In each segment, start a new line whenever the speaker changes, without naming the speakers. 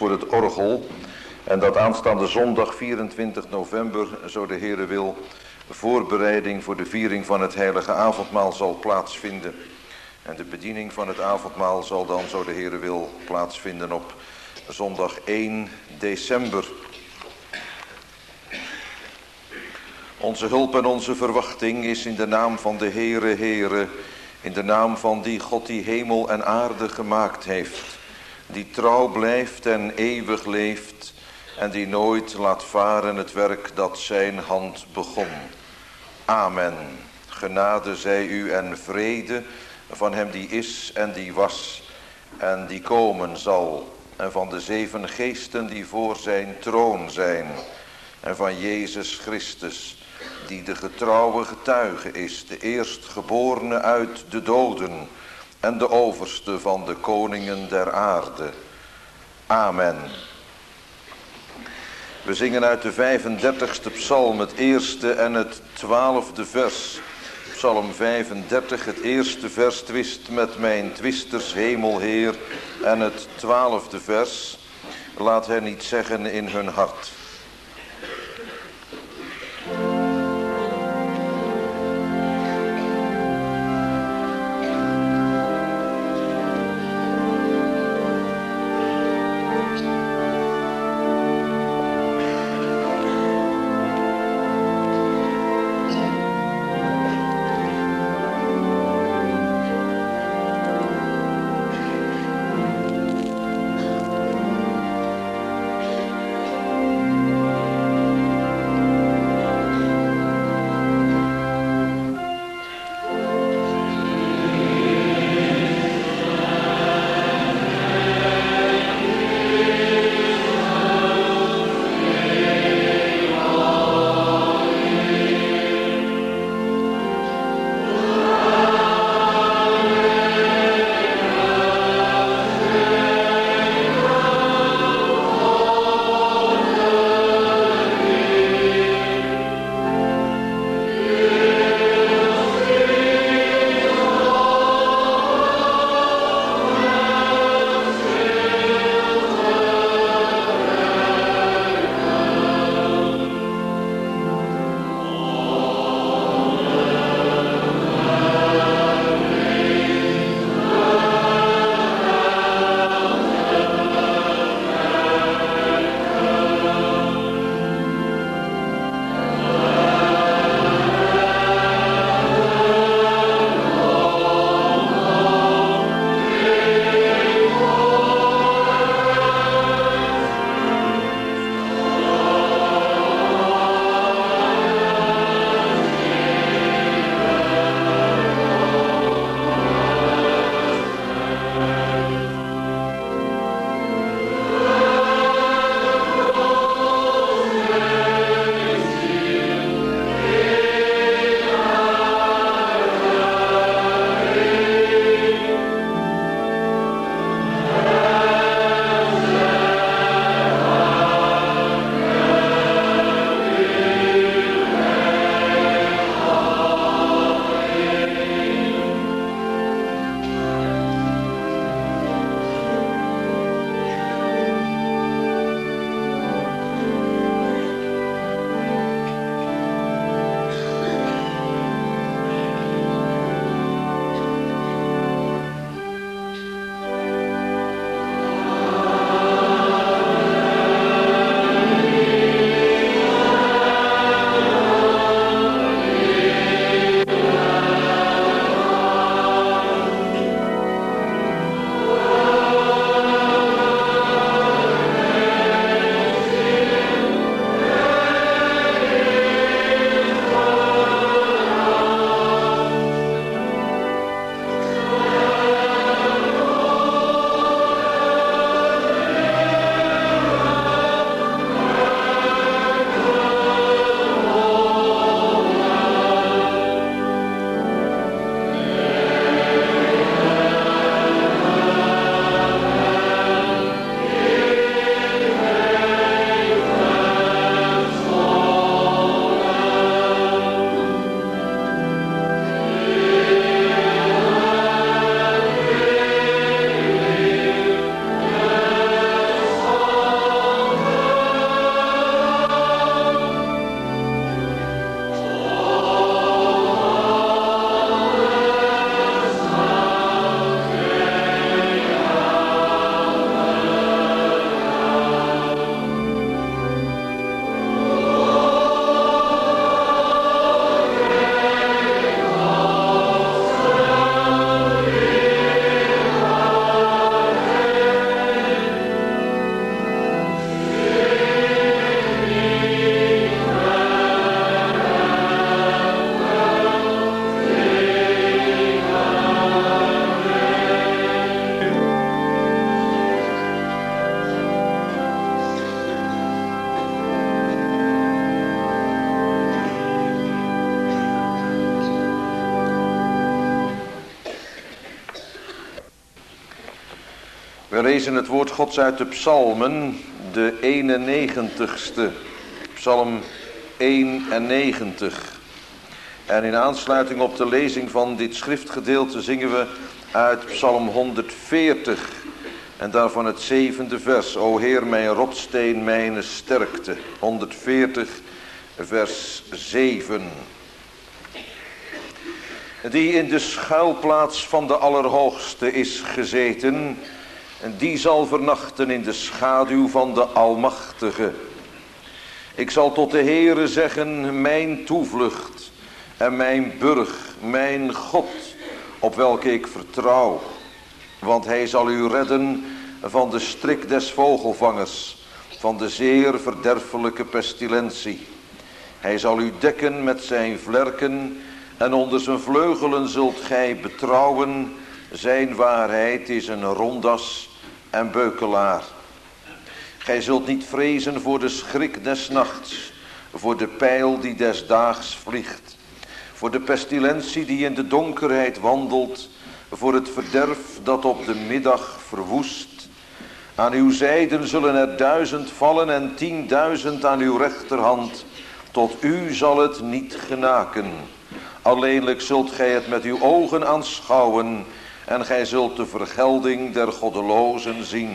voor het orgel. En dat aanstaande zondag 24 november, zo de Heere wil, voorbereiding voor de viering van het heilige avondmaal zal plaatsvinden. En de bediening van het avondmaal zal dan, zo de Heere wil, plaatsvinden op zondag 1 december. Onze hulp en onze verwachting is in de naam van de Heere, in de naam van die God die hemel en aarde gemaakt heeft, die trouw blijft en eeuwig leeft en die nooit laat varen het werk dat zijn hand begon. Amen. Genade zij u en vrede van hem die is en die was en die komen zal, en van de 7 geesten die voor zijn troon zijn, en van Jezus Christus, die de getrouwe getuige is, de eerstgeborene uit de doden en de overste van de koningen der aarde. Amen. We zingen uit de 35e psalm het eerste en het 12e vers. Psalm 35, het eerste vers: twist met mijn twisters, hemelheer. En het 12e vers: laat hen niet zeggen in hun hart. We lezen het woord Gods uit de psalmen, de 91ste, psalm 91. En in aansluiting op de lezing van dit schriftgedeelte zingen we uit psalm 140 en daarvan het 7e vers. O Heer, mijn rotsteen, mijn sterkte. 140 vers 7. Die in de schuilplaats van de Allerhoogste is gezeten, en die zal vernachten in de schaduw van de Almachtige. Ik zal tot de Heere zeggen, mijn toevlucht en mijn burg, mijn God, op welke ik vertrouw. Want hij zal u redden van de strik des vogelvangers, van de zeer verderfelijke pestilentie. Hij zal u dekken met zijn vlerken en onder zijn vleugelen zult gij betrouwen. Zijn waarheid is een rondas en beukelaar. Gij zult niet vrezen voor de schrik des nachts, voor de pijl die des daags vliegt, voor de pestilentie die in de donkerheid wandelt, voor het verderf dat op de middag verwoest. Aan uw zijden zullen er 1000 vallen en 10.000 aan uw rechterhand. Tot u zal het niet genaken. Alleenlijk zult gij het met uw ogen aanschouwen en gij zult de vergelding der goddelozen zien.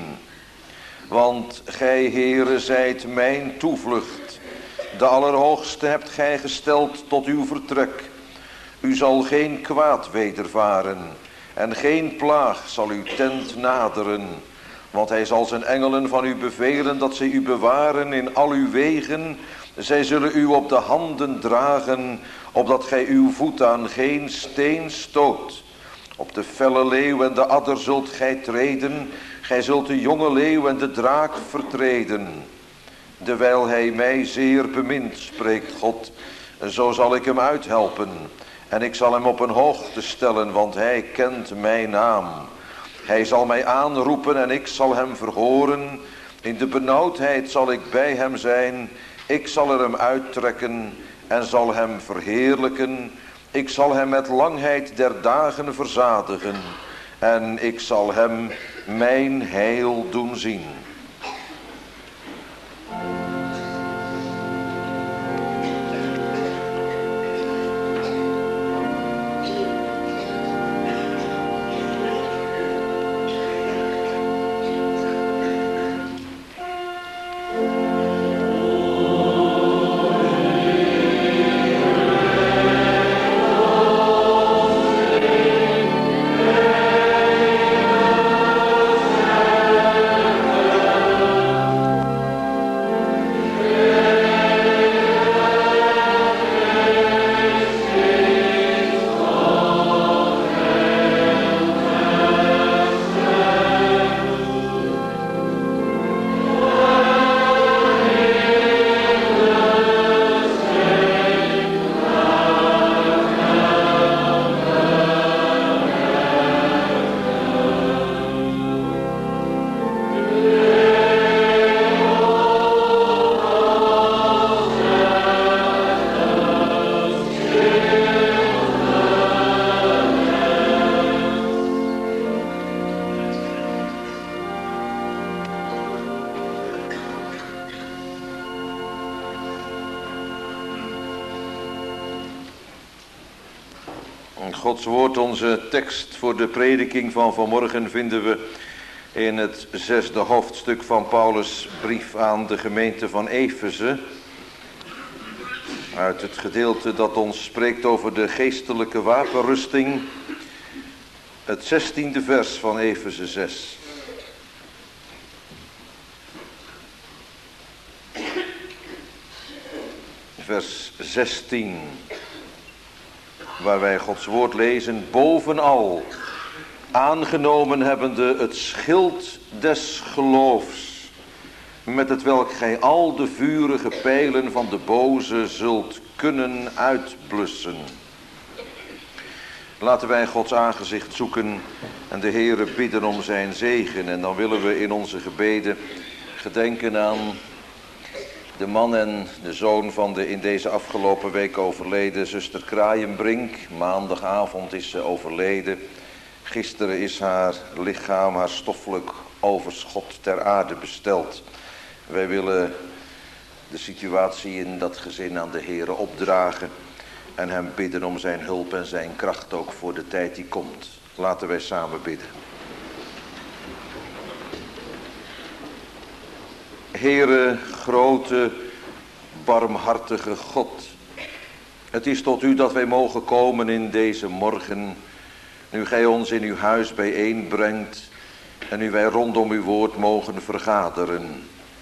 Want gij, Heere, zijt mijn toevlucht. De Allerhoogste hebt gij gesteld tot uw vertrek. U zal geen kwaad wedervaren en geen plaag zal uw tent naderen. Want hij zal zijn engelen van u bevelen dat zij u bewaren in al uw wegen. Zij zullen u op de handen dragen, opdat gij uw voet aan geen steen stoot. Op de felle leeuw en de adder zult gij treden. Gij zult de jonge leeuw en de draak vertreden. Dewijl hij mij zeer bemint, spreekt God, zo zal ik hem uithelpen. En ik zal hem op een hoogte stellen, want hij kent mijn naam. Hij zal mij aanroepen en ik zal hem verhoren. In de benauwdheid zal ik bij hem zijn. Ik zal er hem uittrekken en zal hem verheerlijken. Ik zal hem met langheid der dagen verzadigen. En ik zal hem mijn heil doen zien. Gods woord, onze tekst voor de prediking van vanmorgen, vinden we in het 6e hoofdstuk van Paulus' brief aan de gemeente van Efeze. Uit het gedeelte dat ons spreekt over de geestelijke wapenrusting, het 16e vers van Efeze 6. Vers 16. Waar wij Gods woord lezen, bovenal aangenomen hebbende het schild des geloofs, met het welk gij al de vurige pijlen van de boze zult kunnen uitblussen. Laten wij Gods aangezicht zoeken en de Heere bidden om zijn zegen. En dan willen we in onze gebeden gedenken aan de man en de zoon van de in deze afgelopen week overleden zuster Kraaienbrink. Maandagavond is ze overleden. Gisteren is haar lichaam, haar stoffelijk overschot ter aarde bestelt. Wij willen de situatie in dat gezin aan de Heere opdragen en hem bidden om zijn hulp en zijn kracht ook voor de tijd die komt. Laten wij samen bidden. Heere, grote, barmhartige God, het is tot u dat wij mogen komen in deze morgen, nu gij ons in uw huis bijeenbrengt en nu wij rondom uw woord mogen vergaderen.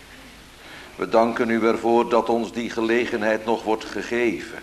We danken u ervoor dat ons die gelegenheid nog wordt gegeven.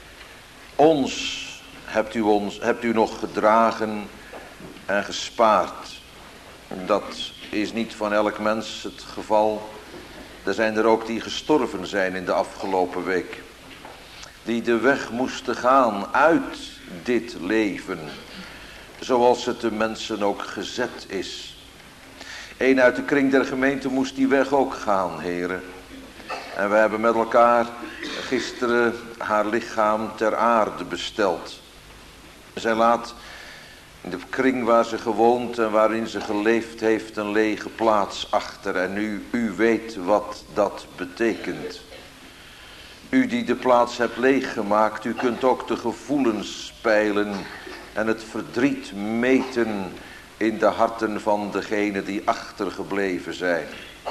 Ons hebt u nog gedragen en gespaard. Dat is niet van elk mens het geval. Er zijn er ook die gestorven zijn in de afgelopen week. Die de weg moesten gaan uit dit leven. Zoals het de mensen ook gezet is. Een uit de kring der gemeente moest die weg ook gaan, heren. En we hebben met elkaar gisteren haar lichaam ter aarde besteld. Zij laat in de kring waar ze gewoond en waarin ze geleefd heeft een lege plaats achter. En nu, u weet wat dat betekent. U die de plaats hebt leeggemaakt, u kunt ook de gevoelens peilen en het verdriet meten in de harten van degenen die achtergebleven zijn.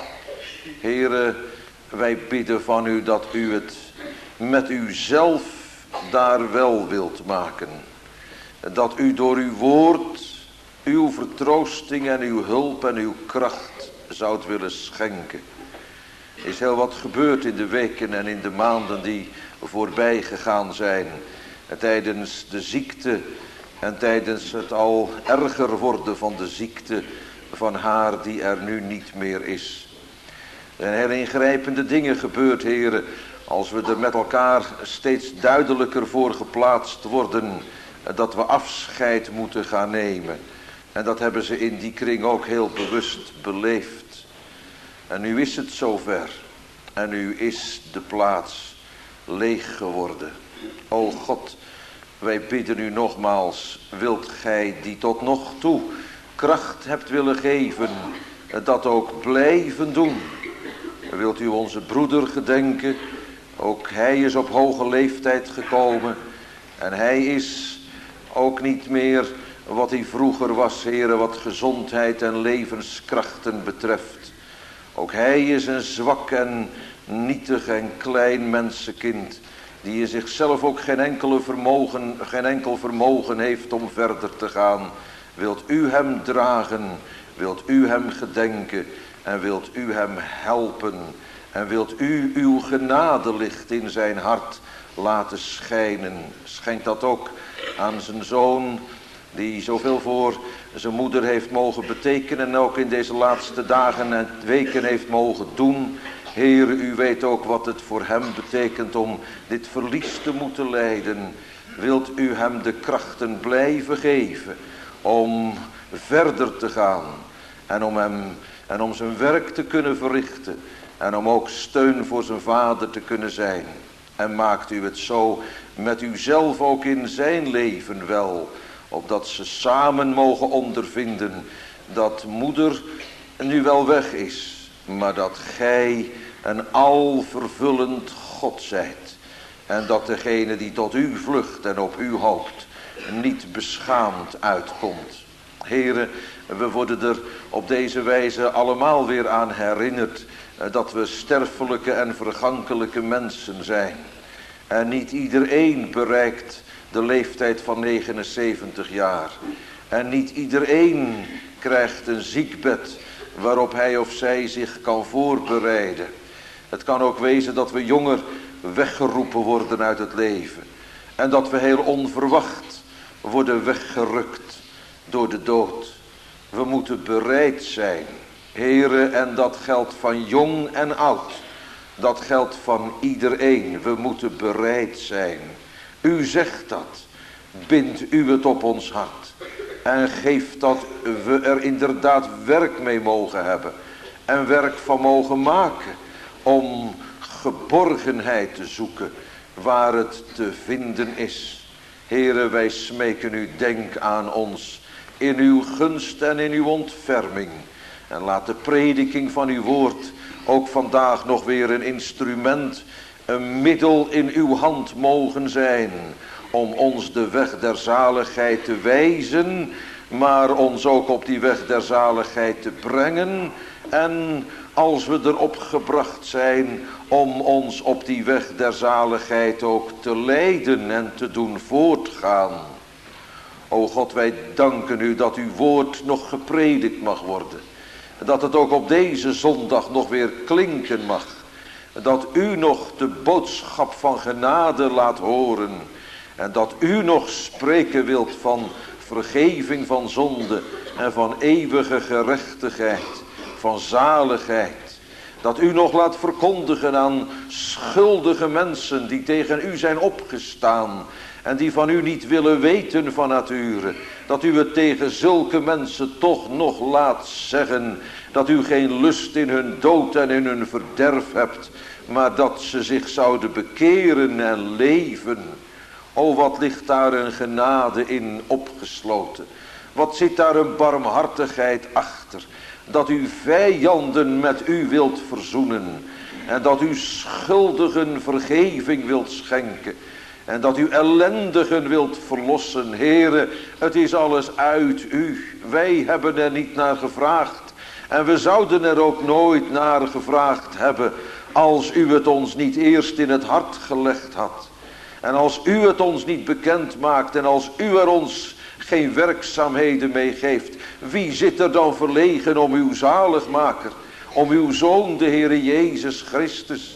Heere, wij bidden van u dat u het met uzelf daar wel wilt maken. Dat u door uw woord, uw vertroosting en uw hulp en uw kracht zoudt willen schenken. Er is heel wat gebeurd in de weken en in de maanden die voorbij gegaan zijn. Tijdens de ziekte en tijdens het al erger worden van de ziekte van haar die er nu niet meer is. Er zijn heel ingrijpende dingen gebeurd, heren, als we er met elkaar steeds duidelijker voor geplaatst worden dat we afscheid moeten gaan nemen. En dat hebben ze in die kring ook heel bewust beleefd. En nu is het zover. En nu is de plaats leeg geworden. O God, wij bidden u nogmaals, wilt gij die tot nog toe kracht hebt willen geven, dat ook blijven doen. Wilt u onze broeder gedenken, ook hij is op hoge leeftijd gekomen. En hij is ook niet meer wat hij vroeger was, heren, wat gezondheid en levenskrachten betreft. Ook hij is een zwak en nietig en klein mensenkind, die in zichzelf ook geen enkel vermogen heeft om verder te gaan. Wilt u hem dragen, wilt u hem gedenken en wilt u hem helpen. En wilt u uw genadelicht in zijn hart laten schijnen. Schenk dat ook aan zijn zoon, die zoveel voor zijn moeder heeft mogen betekenen en ook in deze laatste dagen en weken heeft mogen doen. Heere, u weet ook wat het voor hem betekent om dit verlies te moeten lijden. Wilt u hem de krachten blijven geven om verder te gaan en om zijn werk te kunnen verrichten en om ook steun voor zijn vader te kunnen zijn. En maakt u het zo met uzelf ook in zijn leven wel, opdat ze samen mogen ondervinden dat moeder nu wel weg is, maar dat gij een alvervullend God zijt. En dat degene die tot u vlucht en op u hoopt, niet beschaamd uitkomt. Heren, we worden er op deze wijze allemaal weer aan herinnerd dat we sterfelijke en vergankelijke mensen zijn. En niet iedereen bereikt de leeftijd van 79 jaar. En niet iedereen krijgt een ziekbed waarop hij of zij zich kan voorbereiden. Het kan ook wezen dat we jonger weggeroepen worden uit het leven. En dat we heel onverwacht worden weggerukt door de dood. We moeten bereid zijn, heren, en dat geldt van jong en oud. Dat geldt van iedereen. We moeten bereid zijn. U zegt dat. Bindt u het op ons hart. En geeft dat we er inderdaad werk mee mogen hebben. En werk van mogen maken. Om geborgenheid te zoeken waar het te vinden is. Heren, wij smeken u, denk aan ons in uw gunst en in uw ontferming. En laat de prediking van uw woord ook vandaag nog weer een instrument, een middel in uw hand mogen zijn. Om ons de weg der zaligheid te wijzen, maar ons ook op die weg der zaligheid te brengen. En als we erop gebracht zijn, om ons op die weg der zaligheid ook te leiden en te doen voortgaan. O God, wij danken u dat uw woord nog gepredikt mag worden. Dat het ook op deze zondag nog weer klinken mag. Dat u nog de boodschap van genade laat horen. En dat u nog spreken wilt van vergeving van zonde en van eeuwige gerechtigheid, van zaligheid. Dat u nog laat verkondigen aan schuldige mensen die tegen u zijn opgestaan en die van u niet willen weten van nature. Dat u het tegen zulke mensen toch nog laat zeggen dat u geen lust in hun dood en in hun verderf hebt, maar dat ze zich zouden bekeren en leven. O, wat ligt daar een genade in opgesloten. Wat zit daar een barmhartigheid achter. Dat u vijanden met u wilt verzoenen. En dat u schuldigen vergeving wilt schenken. En dat u ellendigen wilt verlossen. Heere, het is alles uit u. Wij hebben er niet naar gevraagd. En we zouden er ook nooit naar gevraagd hebben, als u het ons niet eerst in het hart gelegd had. En als u het ons niet bekend maakt en als u er ons geen werkzaamheden mee geeft, wie zit er dan verlegen om uw zaligmaker, om uw Zoon, de Heere Jezus Christus?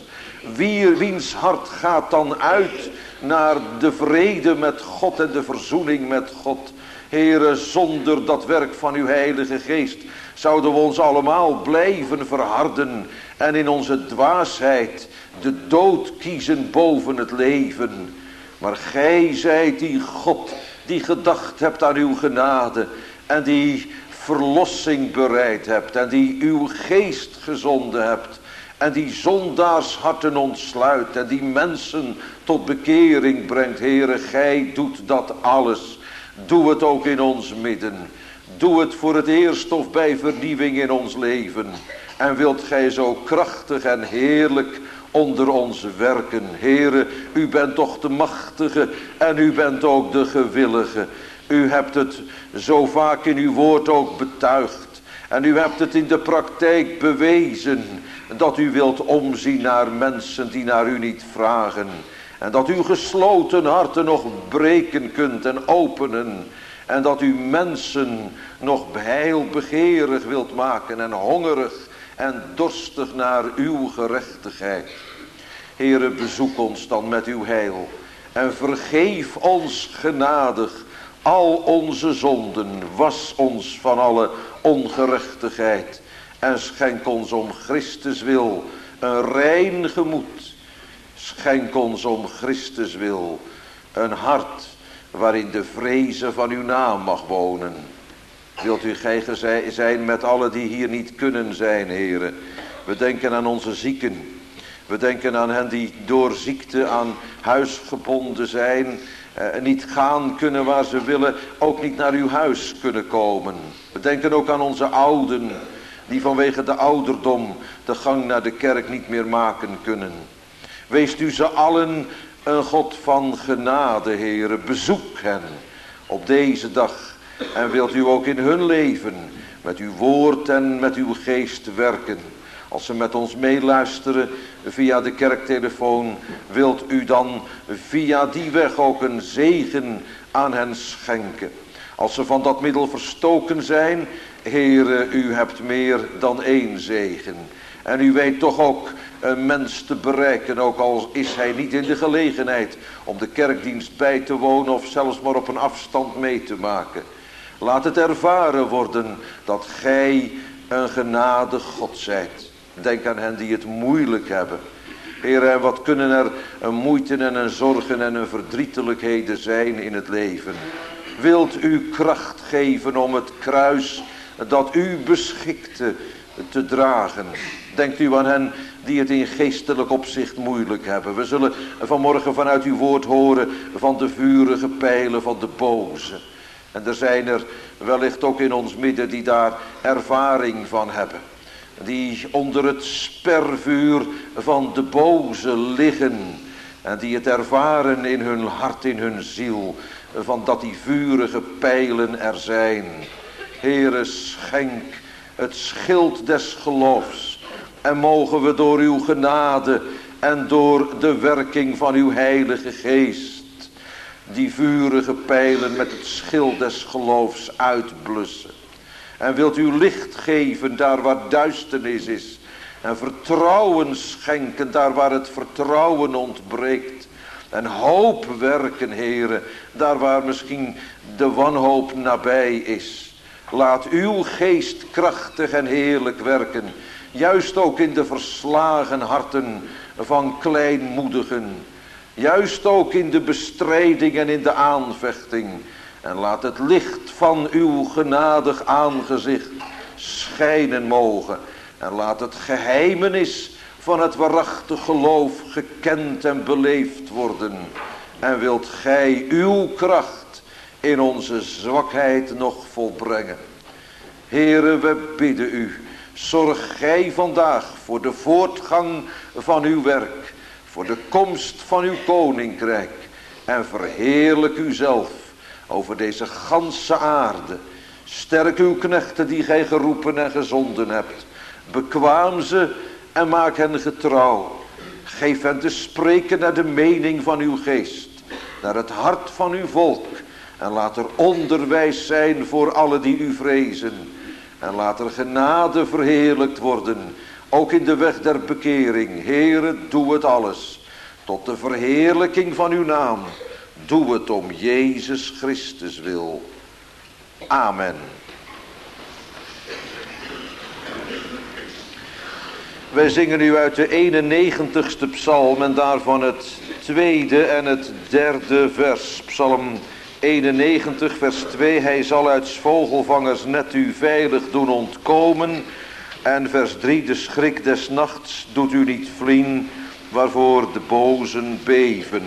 Wiens hart gaat dan uit naar de vrede met God en de verzoening met God? Heere, zonder dat werk van uw Heilige Geest zouden we ons allemaal blijven verharden en in onze dwaasheid de dood kiezen boven het leven. Maar gij zijt die God die gedacht hebt aan uw genade en die verlossing bereid hebt en die uw geest gezonden hebt en die zondaars harten ontsluit en die mensen tot bekering brengt. Heere, gij doet dat alles. Doe het ook in ons midden. Doe het voor het eerst of bij vernieuwing in ons leven. En wilt gij zo krachtig en heerlijk onder ons werken. Heere, u bent toch de machtige en u bent ook de gewillige. U hebt het zo vaak in uw woord ook betuigd. En u hebt het in de praktijk bewezen dat u wilt omzien naar mensen die naar u niet vragen. En dat u gesloten harten nog breken kunt en openen. En dat u mensen nog heilbegeerig wilt maken en hongerig en dorstig naar uw gerechtigheid. Heere, bezoek ons dan met uw heil. En vergeef ons genadig al onze zonden. Was ons van alle ongerechtigheid. En schenk ons om Christus wil een rein gemoed. Schenk ons om Christus wil een hart waarin de vrezen van uw naam mag wonen. Wilt u gij zijn met allen die hier niet kunnen zijn, Heere. We denken aan onze zieken. We denken aan hen die door ziekte aan huis gebonden zijn. Niet gaan kunnen waar ze willen. Ook niet naar uw huis kunnen komen. We denken ook aan onze ouden. Die vanwege de ouderdom de gang naar de kerk niet meer maken kunnen. Weest u ze allen een God van genade, Heere. Bezoek hen op deze dag. En wilt u ook in hun leven met uw woord en met uw geest werken. Als ze met ons meeluisteren via de kerktelefoon, wilt u dan via die weg ook een zegen aan hen schenken. Als ze van dat middel verstoken zijn, Heere, u hebt meer dan één zegen. En u weet toch ook een mens te bereiken, ook al is hij niet in de gelegenheid om de kerkdienst bij te wonen of zelfs maar op een afstand mee te maken. Laat het ervaren worden dat gij een genadig God zijt. Denk aan hen die het moeilijk hebben. Heer, en wat kunnen er een moeite en een zorgen en een verdrietelijkheden zijn in het leven. Wilt u kracht geven om het kruis dat u beschikte te dragen. Denkt u aan hen die het in geestelijk opzicht moeilijk hebben. We zullen vanmorgen vanuit uw woord horen van de vurige pijlen van de boze. En er zijn er wellicht ook in ons midden die daar ervaring van hebben. Die onder het spervuur van de boze liggen. En die het ervaren in hun hart, in hun ziel. Van dat die vurige pijlen er zijn. Heere, schenk het schild des geloofs. En mogen we door uw genade en door de werking van uw heilige geest die vurige pijlen met het schild des geloofs uitblussen. En wilt u licht geven daar waar duisternis is. En vertrouwen schenken daar waar het vertrouwen ontbreekt. En hoop werken, Heere, daar waar misschien de wanhoop nabij is. Laat uw geest krachtig en heerlijk werken. Juist ook in de verslagen harten van kleinmoedigen. Juist ook in de bestrijding en in de aanvechting. En laat het licht van uw genadig aangezicht schijnen mogen. En laat het geheimenis van het waarachtig geloof gekend en beleefd worden. En wilt gij uw kracht in onze zwakheid nog volbrengen. Heere, we bidden u. Zorg gij vandaag voor de voortgang van uw werk. Voor de komst van uw koninkrijk. En verheerlijk uzelf over deze ganse aarde. Sterk uw knechten die gij geroepen en gezonden hebt. Bekwaam ze en maak hen getrouw. Geef hen te spreken naar de mening van uw geest. Naar het hart van uw volk. En laat er onderwijs zijn voor alle die u vrezen. En laat er genade verheerlijkt worden. Ook in de weg der bekering. Heere, doe het alles. Tot de verheerlijking van uw naam. Doe het om Jezus Christus wil. Amen. Wij zingen nu uit de 91ste psalm en daarvan het tweede en het derde vers. Psalm 91 vers 2. Hij zal uit 's vogelvangers net u veilig doen ontkomen. En vers 3. De schrik des nachts doet u niet vliehen, waarvoor de bozen beven.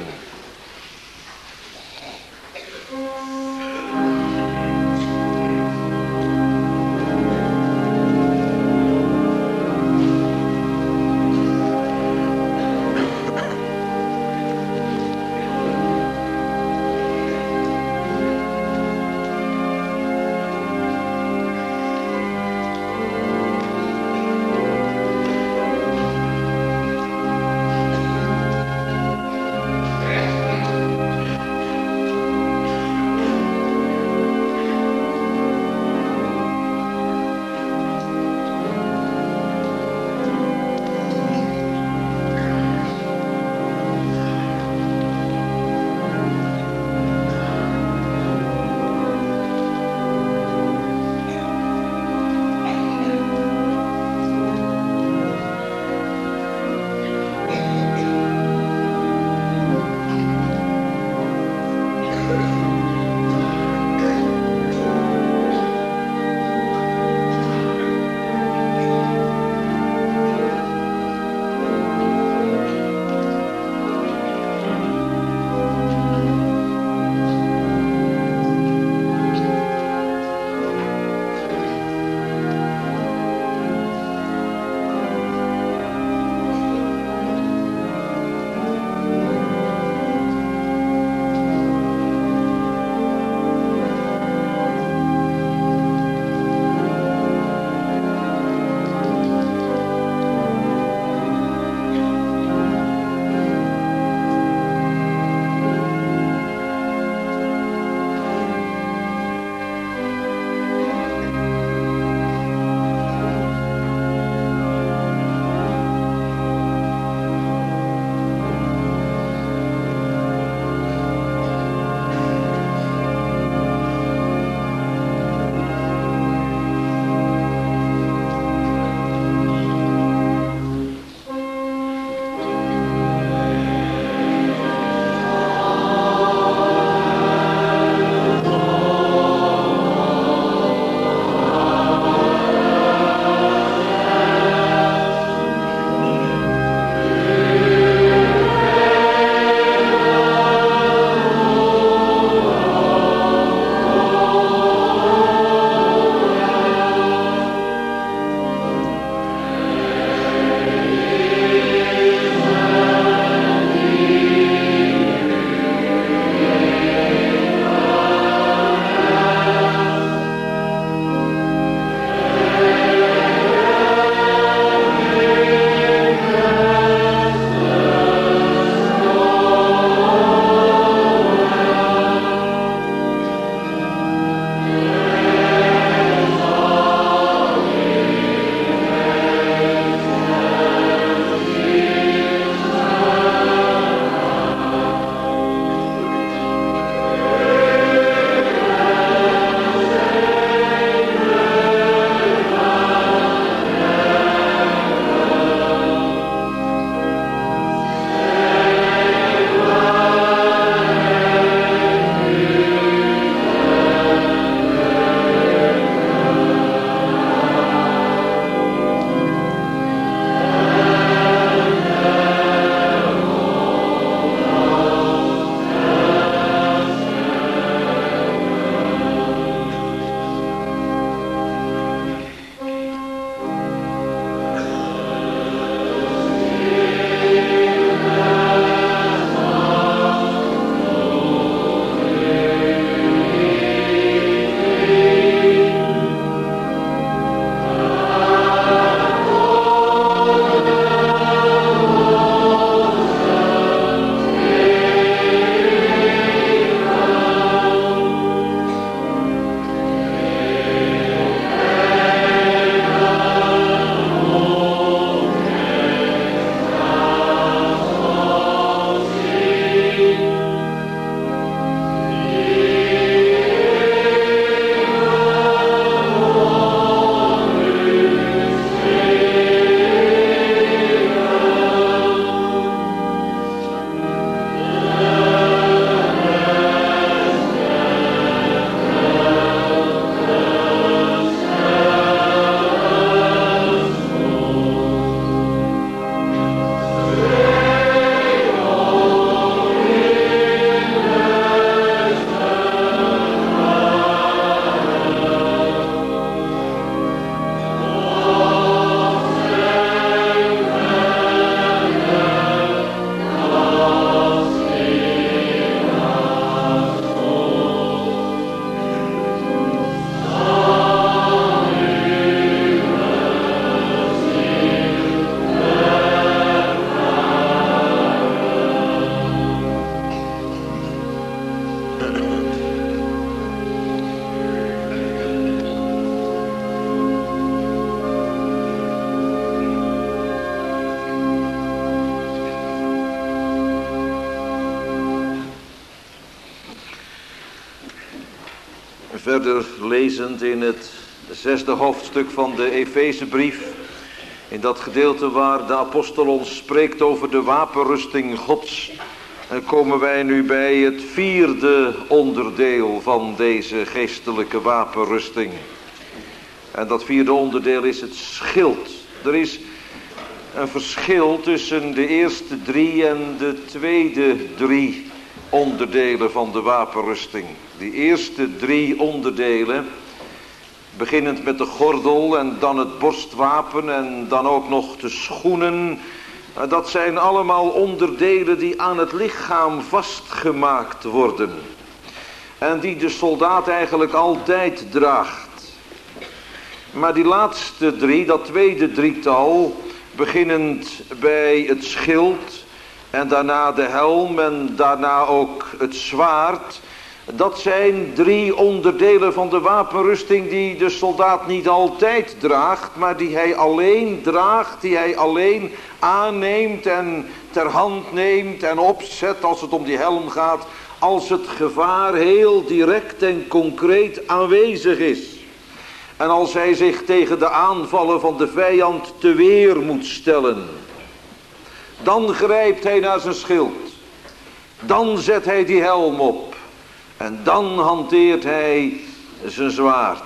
Verder lezend in het 6e hoofdstuk van de Efezebrief, in dat gedeelte waar de apostel ons spreekt over de wapenrusting Gods, komen wij nu bij het 4e onderdeel van deze geestelijke wapenrusting. En dat 4e onderdeel is het schild. Er is een verschil tussen de eerste 3 en de tweede 3 onderdelen van de wapenrusting. Die eerste 3 onderdelen, beginnend met de gordel en dan het borstwapen en dan ook nog de schoenen, dat zijn allemaal onderdelen die aan het lichaam vastgemaakt worden. En die de soldaat eigenlijk altijd draagt. Maar die laatste 3, dat tweede drietal, beginnend bij het schild en daarna de helm en daarna ook het zwaard, dat zijn 3 onderdelen van de wapenrusting die de soldaat niet altijd draagt, maar die hij alleen draagt, die hij alleen aanneemt en ter hand neemt en opzet als het om die helm gaat, als het gevaar heel direct en concreet aanwezig is. En als hij zich tegen de aanvallen van de vijand te weer moet stellen, dan grijpt hij naar zijn schild. Dan zet hij die helm op. En dan hanteert hij zijn zwaard.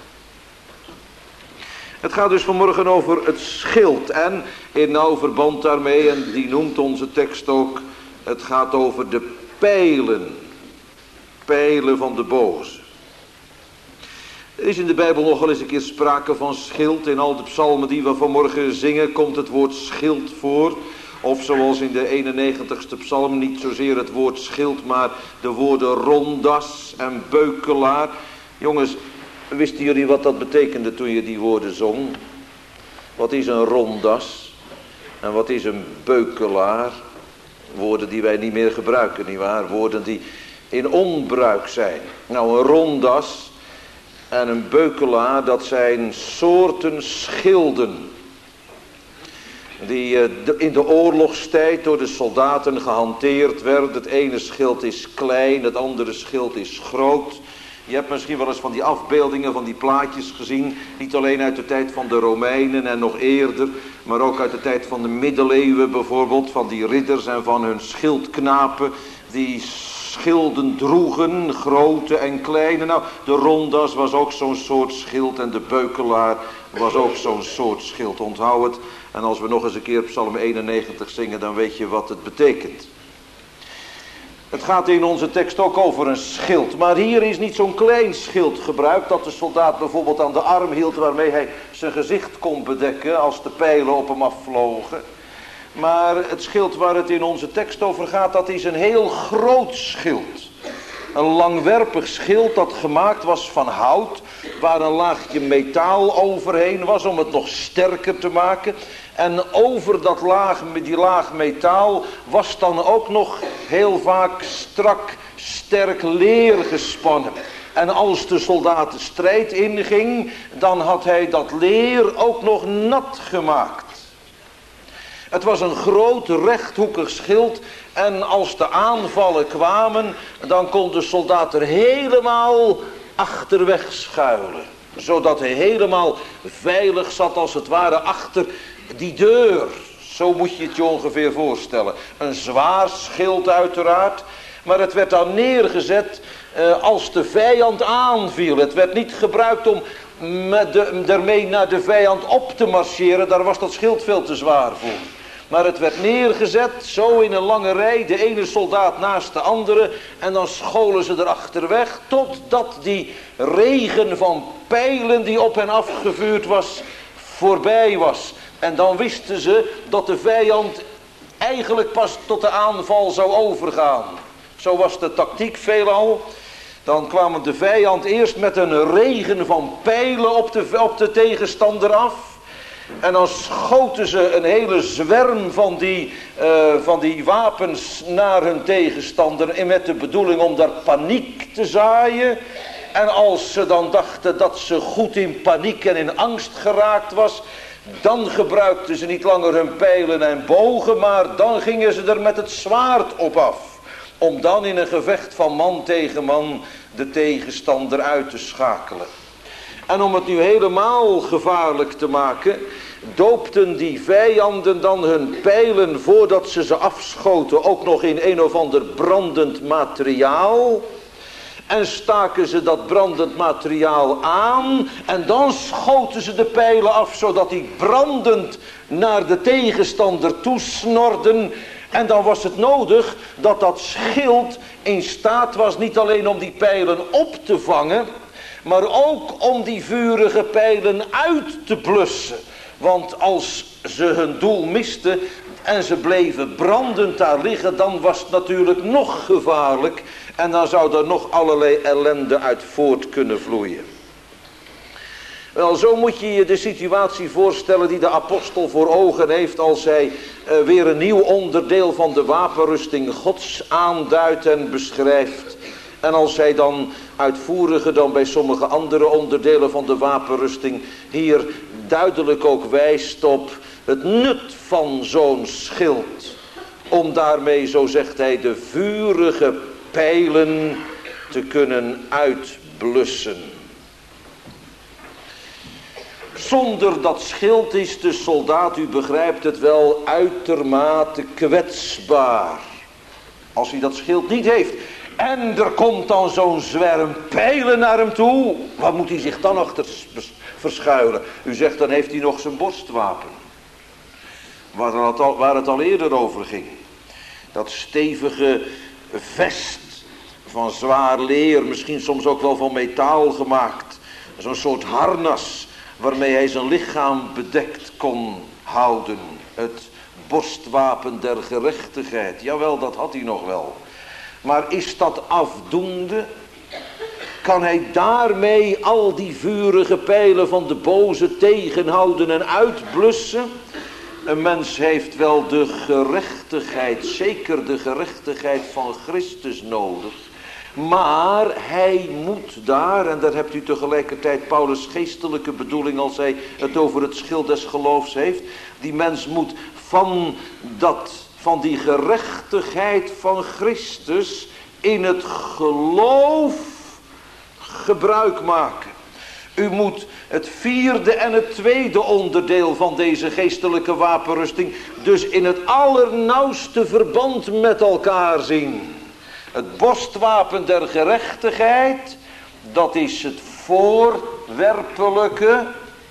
Het gaat dus vanmorgen over het schild. En in nauw verband daarmee, en die noemt onze tekst ook, het gaat over de pijlen. Pijlen van de boze. Er is in de Bijbel nog wel eens een keer sprake van schild. In al de psalmen die we vanmorgen zingen komt het woord schild voor. Of zoals in de 91ste psalm niet zozeer het woord schild, maar de woorden rondas en beukelaar. Jongens, wisten jullie wat dat betekende toen je die woorden zong? Wat is een rondas? En wat is een beukelaar? Woorden die wij niet meer gebruiken, nietwaar? Woorden die in onbruik zijn. Nou, een rondas en een beukelaar, dat zijn soorten schilden die in de oorlogstijd door de soldaten gehanteerd werden. Het ene schild is klein, het andere schild is groot. Je hebt misschien wel eens van die afbeeldingen, van die plaatjes gezien. Niet alleen uit de tijd van de Romeinen en nog eerder, maar ook uit de tijd van de middeleeuwen bijvoorbeeld. Van die ridders en van hun schildknapen die schilden droegen, grote en kleine. Nou, de rondas was ook zo'n soort schild en de beukelaar was ook zo'n soort schild. Onthoud het. En als we nog eens een keer Psalm 91 zingen, dan weet je wat het betekent. Het gaat in onze tekst ook over een schild. Maar hier is niet zo'n klein schild gebruikt dat de soldaat bijvoorbeeld aan de arm hield, waarmee hij zijn gezicht kon bedekken als de pijlen op hem afvlogen. Maar het schild waar het in onze tekst over gaat, dat is een heel groot schild. Een langwerpig schild dat gemaakt was van hout, waar een laagje metaal overheen was om het nog sterker te maken. En over die laag metaal was dan ook nog heel vaak strak, sterk leer gespannen. En als de soldaat de strijd inging, dan had hij dat leer ook nog nat gemaakt. Het was een groot rechthoekig schild en als de aanvallen kwamen, dan kon de soldaat er helemaal achterweg schuilen. Zodat hij helemaal veilig zat als het ware achter die deur. Zo moet je het je ongeveer voorstellen. Een zwaar schild uiteraard, maar het werd dan neergezet als de vijand aanviel. Het werd niet gebruikt om ermee naar de vijand op te marcheren, daar was dat schild veel te zwaar voor. Maar het werd neergezet, zo in een lange rij, de ene soldaat naast de andere. En dan scholen ze erachter weg, totdat die regen van pijlen die op hen afgevuurd was, voorbij was. En dan wisten ze dat de vijand eigenlijk pas tot de aanval zou overgaan. Zo was de tactiek veelal. Dan kwam de vijand eerst met een regen van pijlen op de tegenstander af. En dan schoten ze een hele zwerm van die wapens naar hun tegenstander. En met de bedoeling om daar paniek te zaaien. En als ze dan dachten dat ze goed in paniek en in angst geraakt was, dan gebruikten ze niet langer hun pijlen en bogen, maar dan gingen ze er met het zwaard op af. Om dan in een gevecht van man tegen man de tegenstander uit te schakelen. En om het nu helemaal gevaarlijk te maken, doopten die vijanden dan hun pijlen voordat ze afschoten ook nog in een of ander brandend materiaal. En staken ze dat brandend materiaal aan en dan schoten ze de pijlen af zodat die brandend naar de tegenstander toesnorden. En dan was het nodig dat dat schild in staat was niet alleen om die pijlen op te vangen, maar ook om die vurige pijlen uit te blussen. Want als ze hun doel misten en ze bleven brandend daar liggen, dan was het natuurlijk nog gevaarlijk. En dan zou er nog allerlei ellende uit voort kunnen vloeien. Wel, zo moet je je de situatie voorstellen die de apostel voor ogen heeft als hij weer een nieuw onderdeel van de wapenrusting Gods aanduidt en beschrijft. En als hij dan uitvoeriger dan bij sommige andere onderdelen van de wapenrusting hier duidelijk ook wijst op het nut van zo'n schild. Om daarmee, zo zegt hij, de vurige pijlen te kunnen uitblussen. Zonder dat schild is de soldaat, u begrijpt het wel, uitermate kwetsbaar. Als hij dat schild niet heeft. En er komt dan zo'n zwerm pijlen naar hem toe. Waar moet hij zich dan achter verschuilen? U zegt, dan heeft hij nog zijn borstwapen. Waar het al eerder over ging. Dat stevige vest van zwaar leer, misschien soms ook wel van metaal gemaakt. Zo'n soort harnas waarmee hij zijn lichaam bedekt kon houden. Het borstwapen der gerechtigheid. Jawel, dat had hij nog wel. Maar is dat afdoende? Kan hij daarmee al die vurige pijlen van de boze tegenhouden en uitblussen? Een mens heeft wel de gerechtigheid, zeker de gerechtigheid van Christus nodig. Maar hij moet daar, en daar hebt u tegelijkertijd Paulus' geestelijke bedoeling als hij het over het schild des geloofs heeft. Die mens moet van die gerechtigheid van Christus in het geloof gebruik maken. U moet het vierde en het tweede onderdeel van deze geestelijke wapenrusting dus in het allernauwste verband met elkaar zien. Het borstwapen der gerechtigheid, dat is het voorwerpelijke,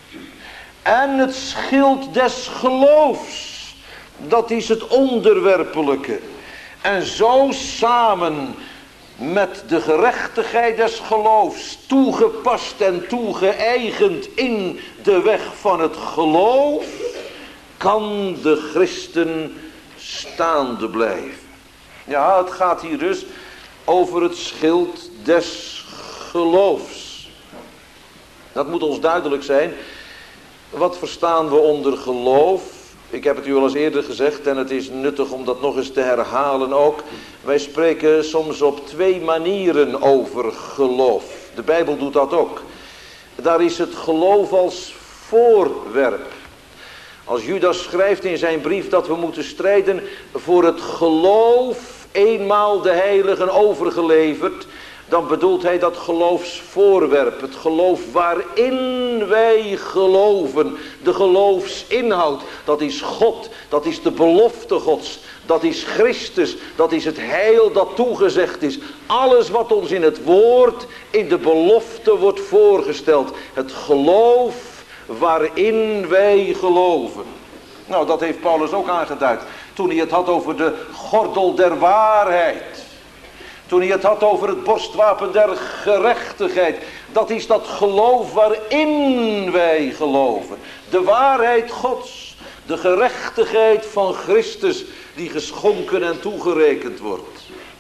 en het schild des geloofs, dat is het onderwerpelijke. En zo samen met de gerechtigheid des geloofs, toegepast en toegeëigend in de weg van het geloof, kan de christen staande blijven. Ja, het gaat hier dus over het schild des geloofs. Dat moet ons duidelijk zijn. Wat verstaan we onder geloof? Ik heb het u al eens eerder gezegd en het is nuttig om dat nog eens te herhalen ook. Wij spreken soms op twee manieren over geloof. De Bijbel doet dat ook. Daar is het geloof als voorwerp. Als Judas schrijft in zijn brief dat we moeten strijden voor het geloof, eenmaal de heiligen overgeleverd, dan bedoelt hij dat geloofsvoorwerp, het geloof waarin wij geloven, de geloofsinhoud, dat is God, dat is de belofte Gods, dat is Christus, dat is het heil dat toegezegd is. Alles wat ons in het woord, in de belofte wordt voorgesteld, het geloof waarin wij geloven. Nou, dat heeft Paulus ook aangeduid toen hij het had over de gordel der waarheid. Toen hij het had over het borstwapen der gerechtigheid. Dat is dat geloof waarin wij geloven. De waarheid Gods. De gerechtigheid van Christus die geschonken en toegerekend wordt.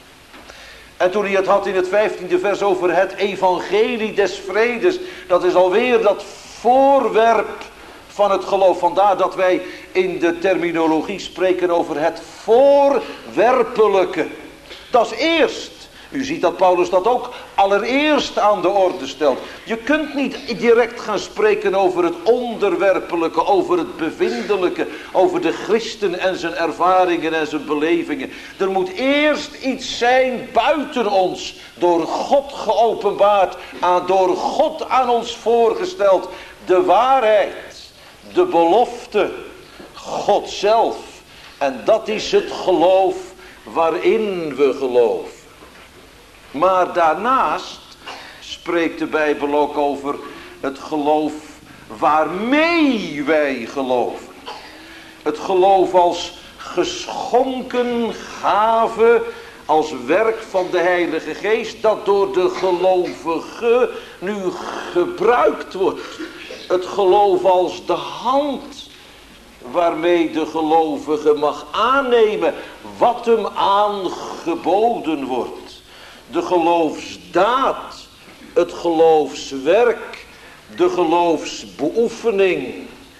En toen hij het had in het 15e vers over het evangelie des vredes. Dat is alweer dat voorwerp van het geloof. Vandaar dat wij in de terminologie spreken over het voorwerpelijke. Dat is eerst
U ziet dat Paulus dat ook allereerst aan de orde stelt. Je kunt niet direct gaan spreken over het onderwerpelijke, over het bevindelijke, over de christen en zijn ervaringen en zijn belevingen. Er moet eerst iets zijn buiten ons, door God geopenbaard, door God aan ons voorgesteld. De waarheid, de belofte, God zelf. En dat is het geloof waarin we geloven. Maar daarnaast spreekt de Bijbel ook over het geloof waarmee wij geloven. Het geloof als geschonken gave, als werk van de Heilige Geest, dat door de gelovige nu gebruikt wordt. Het geloof als de hand waarmee de gelovige mag aannemen wat hem aangeboden wordt. De geloofsdaad, het geloofswerk, de geloofsbeoefening.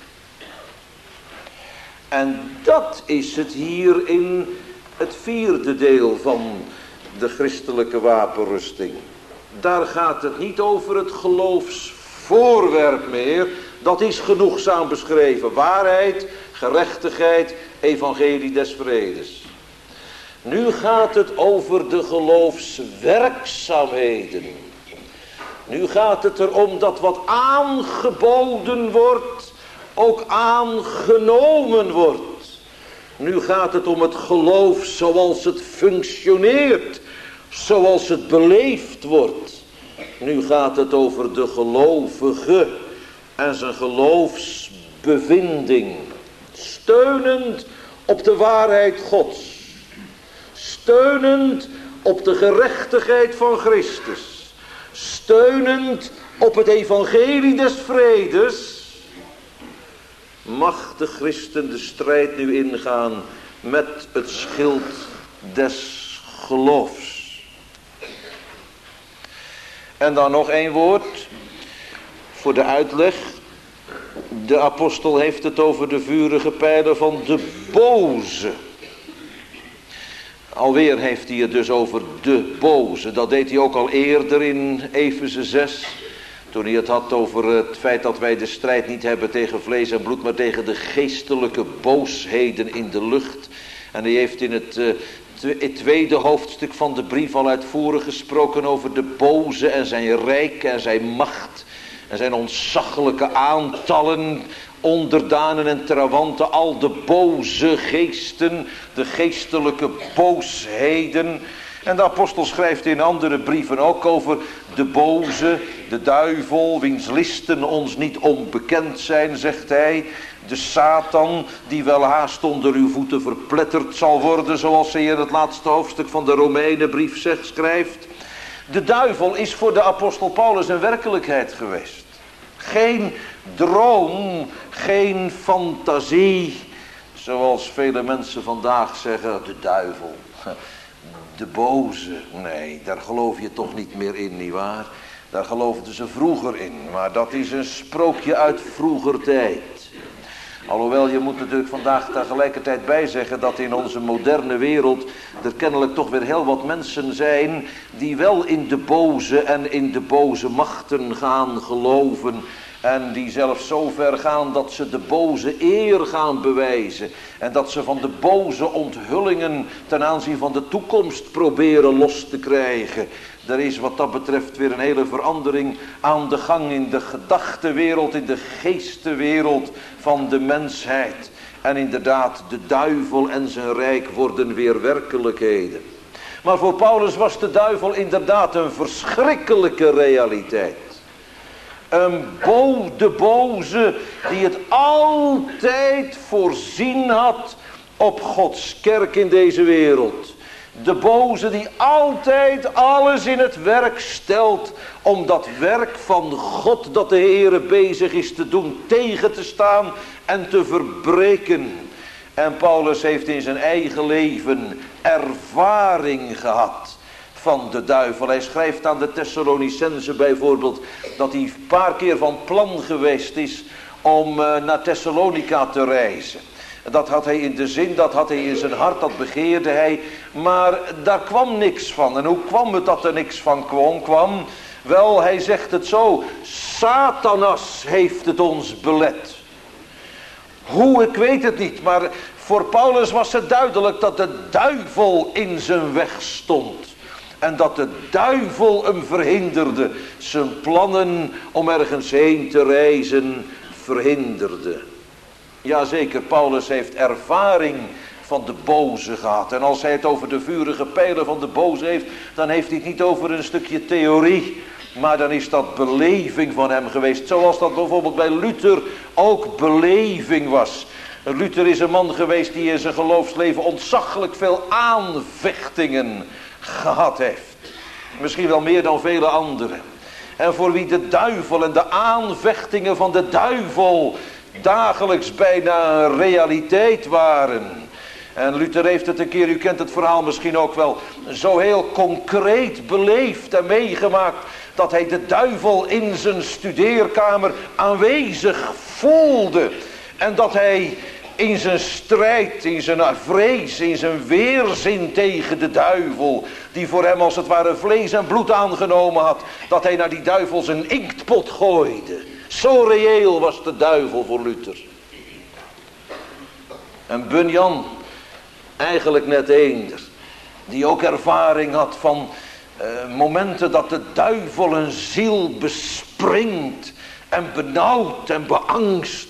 En dat is het hier in het vierde deel van de christelijke wapenrusting. Daar gaat het niet over het geloofsvoorwerp meer. Dat is genoegzaam beschreven. Waarheid, gerechtigheid, evangelie des vredes. Nu gaat het over de geloofswerkzaamheden. Nu gaat het erom dat wat aangeboden wordt, ook aangenomen wordt. Nu gaat het om het geloof zoals het functioneert, zoals het beleefd wordt. Nu gaat het over de gelovige en zijn geloofsbevinding. Steunend op de waarheid Gods. Steunend op de gerechtigheid van Christus. Steunend op het evangelie des vredes. Mag de christen de strijd nu ingaan met het schild des geloofs. En dan nog één woord voor de uitleg. De apostel heeft het over de vurige pijlen van de boze. Alweer heeft hij het dus over de boze. Dat deed hij ook al eerder in Efeze 6. Toen hij het had over het feit dat wij de strijd niet hebben tegen vlees en bloed, maar tegen de geestelijke boosheden in de lucht. En hij heeft in het tweede hoofdstuk van de brief al uitvoerig gesproken over de boze en zijn rijk en zijn macht. En zijn ontzaglijke aantallen, onderdanen en trawanten, al de boze geesten, de geestelijke boosheden. En de apostel schrijft in andere brieven ook over de boze, de duivel, wiens listen ons niet onbekend zijn, zegt hij. De Satan, die wel haast onder uw voeten verpletterd zal worden, zoals hij in het laatste hoofdstuk van de Romeinenbrief schrijft. De duivel is voor de apostel Paulus een werkelijkheid geweest. Geen droom, geen fantasie, zoals vele mensen vandaag zeggen, de duivel, de boze. Nee, daar geloof je toch niet meer in, nietwaar? Daar geloofden ze vroeger in, maar dat is een sprookje uit vroeger tijd. Alhoewel, je moet natuurlijk vandaag tegelijkertijd bijzeggen dat in onze moderne wereld er kennelijk toch weer heel wat mensen zijn die wel in de boze en in de boze machten gaan geloven. En die zelfs zo ver gaan dat ze de boze eer gaan bewijzen. En dat ze van de boze onthullingen ten aanzien van de toekomst proberen los te krijgen. Er is wat dat betreft weer een hele verandering aan de gang in de gedachtenwereld, in de geestenwereld van de mensheid. En inderdaad, de duivel en zijn rijk worden weer werkelijkheden. Maar voor Paulus was de duivel inderdaad een verschrikkelijke realiteit. De boze die het altijd voorzien had op Gods kerk in deze wereld. De boze die altijd alles in het werk stelt om dat werk van God dat de Heere bezig is te doen tegen te staan en te verbreken. En Paulus heeft in zijn eigen leven ervaring gehad van de duivel. Hij schrijft aan de Thessalonicenzen bijvoorbeeld dat hij een paar keer van plan geweest is om naar Thessalonica te reizen. Dat had hij in de zin, dat had hij in zijn hart, dat begeerde hij. Maar daar kwam niks van. En hoe kwam het dat er niks van kwam? Wel, hij zegt het zo. Satanas heeft het ons belet. Hoe, ik weet het niet. Maar voor Paulus was het duidelijk dat de duivel in zijn weg stond. En dat de duivel hem verhinderde. Zijn plannen om ergens heen te reizen verhinderde. Jazeker, Paulus heeft ervaring van de boze gehad. En als hij het over de vurige pijlen van de boze heeft, dan heeft hij het niet over een stukje theorie. Maar dan is dat beleving van hem geweest. Zoals dat bijvoorbeeld bij Luther ook beleving was. Luther is een man geweest die in zijn geloofsleven ontzaglijk veel aanvechtingen gehad heeft. Misschien wel meer dan vele anderen. En voor wie de duivel en de aanvechtingen van de duivel dagelijks bijna een realiteit waren. En Luther heeft het een keer, u kent het verhaal misschien ook wel, zo heel concreet beleefd en meegemaakt, dat hij de duivel in zijn studeerkamer aanwezig voelde. En dat hij in zijn strijd, in zijn vrees, in zijn weerzin tegen de duivel, die voor hem als het ware vlees en bloed aangenomen had, dat hij naar die duivel zijn inktpot gooide. Zo reëel was de duivel voor Luther. En Bunyan, eigenlijk net eender, die ook ervaring had van momenten dat de duivel een ziel bespringt en benauwt en beangst.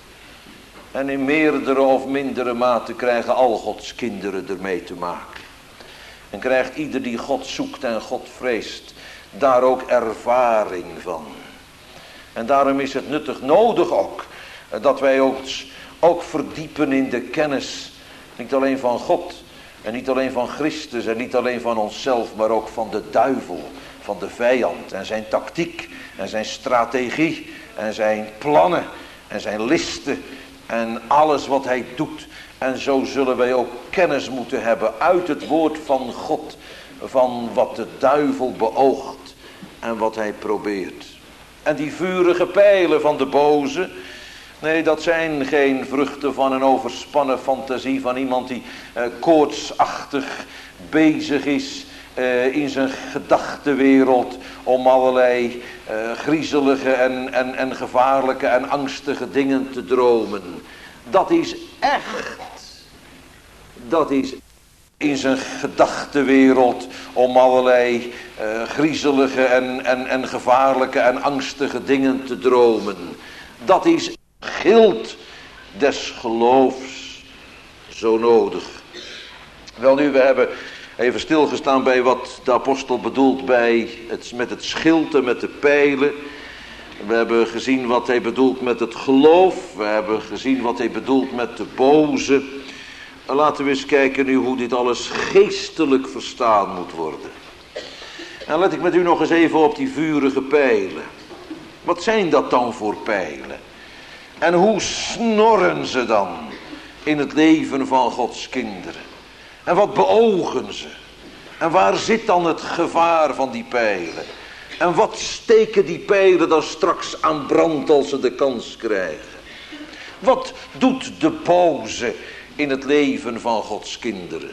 En in meerdere of mindere mate krijgen al Gods kinderen ermee te maken. En krijgt ieder die God zoekt en God vreest daar ook ervaring van. En daarom is het nuttig nodig ook dat wij ons ook verdiepen in de kennis. Niet alleen van God en niet alleen van Christus en niet alleen van onszelf, maar ook van de duivel, van de vijand en zijn tactiek en zijn strategie en zijn plannen en zijn listen en alles wat hij doet. En zo zullen wij ook kennis moeten hebben uit het woord van God, van wat de duivel beoogt en wat hij probeert. En die vurige pijlen van de boze, nee, dat zijn geen vruchten van een overspannen fantasie van iemand die koortsachtig bezig is in zijn gedachtenwereld om allerlei griezelige en gevaarlijke en angstige dingen te dromen. Dat is echt. Dat is in zijn gedachtenwereld om allerlei griezelige en gevaarlijke en angstige dingen te dromen. Dat is gild des geloofs zo nodig. Welnu, we hebben even stilgestaan bij wat de apostel bedoelt met het schild en met de pijlen. We hebben gezien wat hij bedoelt met het geloof. We hebben gezien wat hij bedoelt met de boze. Laten we eens kijken nu hoe dit alles geestelijk verstaan moet worden. En let ik met u nog eens even op die vurige pijlen. Wat zijn dat dan voor pijlen? En hoe snorren ze dan in het leven van Gods kinderen? En wat beogen ze? En waar zit dan het gevaar van die pijlen? En wat steken die pijlen dan straks aan brand als ze de kans krijgen? Wat doet de boze in het leven van Gods kinderen?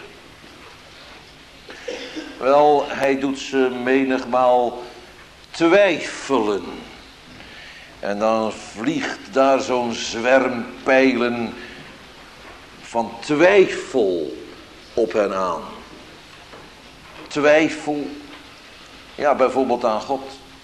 Wel, hij doet ze menigmaal twijfelen. En dan vliegt daar zo'n zwerm pijlen van twijfel op hen aan. Twijfel, ja, bijvoorbeeld aan God.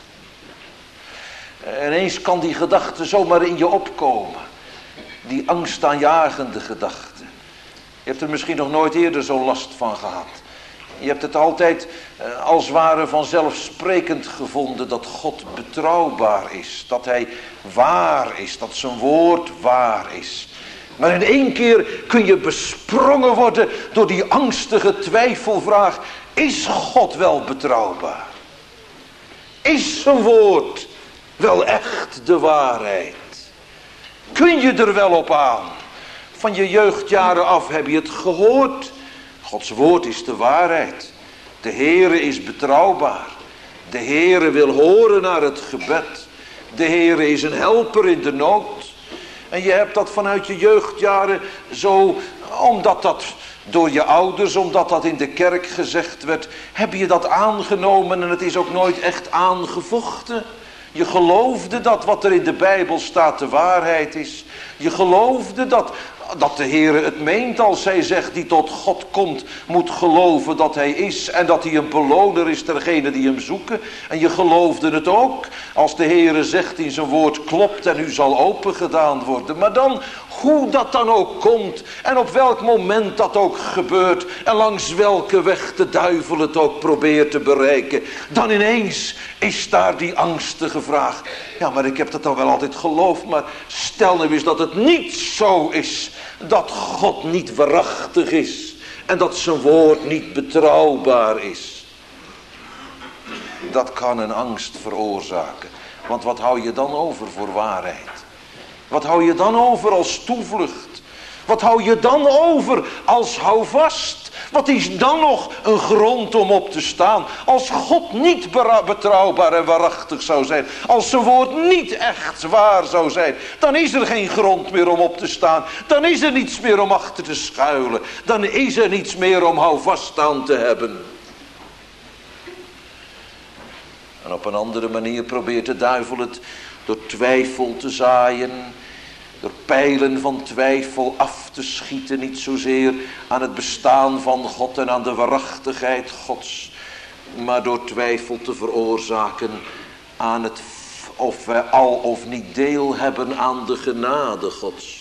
En eens kan die gedachte zomaar in je opkomen. Die angstaanjagende gedachte. Je hebt er misschien nog nooit eerder zo'n last van gehad. Je hebt het altijd als ware vanzelfsprekend gevonden dat God betrouwbaar is. Dat hij waar is, dat zijn woord waar is. Maar in één keer kun je besprongen worden door die angstige twijfelvraag. Is God wel betrouwbaar? Is zijn woord wel echt de waarheid? Kun je er wel op aan? Van je jeugdjaren af heb je het gehoord. Gods woord is de waarheid. De Heere is betrouwbaar. De Heere wil horen naar het gebed. De Heere is een helper in de nood. En je hebt dat vanuit je jeugdjaren zo, omdat dat door je ouders, omdat dat in de kerk gezegd werd, heb je dat aangenomen en het is ook nooit echt aangevochten. Je geloofde dat wat er in de Bijbel staat de waarheid is. Je geloofde dat de Heere het meent als hij zegt die tot God komt, moet geloven dat hij is en dat hij een beloner is dergenen die hem zoeken. En je geloofde het ook als de Heere zegt in zijn woord klopt en u zal opengedaan worden. Maar dan, hoe dat dan ook komt en op welk moment dat ook gebeurt en langs welke weg de duivel het ook probeert te bereiken, dan ineens is daar die angstige vraag. Ja, maar ik heb dat dan wel altijd geloofd, maar stel nou eens dat het niet zo is. Dat God niet waarachtig is en dat zijn woord niet betrouwbaar is. Dat kan een angst veroorzaken. Want wat hou je dan over voor waarheid? Wat hou je dan over als toevlucht? Wat hou je dan over als houvast? Wat is dan nog een grond om op te staan? Als God niet betrouwbaar en waarachtig zou zijn. Als zijn woord niet echt waar zou zijn. Dan is er geen grond meer om op te staan. Dan is er niets meer om achter te schuilen. Dan is er niets meer om houvast aan te hebben. En op een andere manier probeert de duivel het door twijfel te zaaien. Door pijlen van twijfel af te schieten. Niet zozeer aan het bestaan van God en aan de waarachtigheid Gods. Maar door twijfel te veroorzaken aan het of wij al of niet deel hebben aan de genade Gods.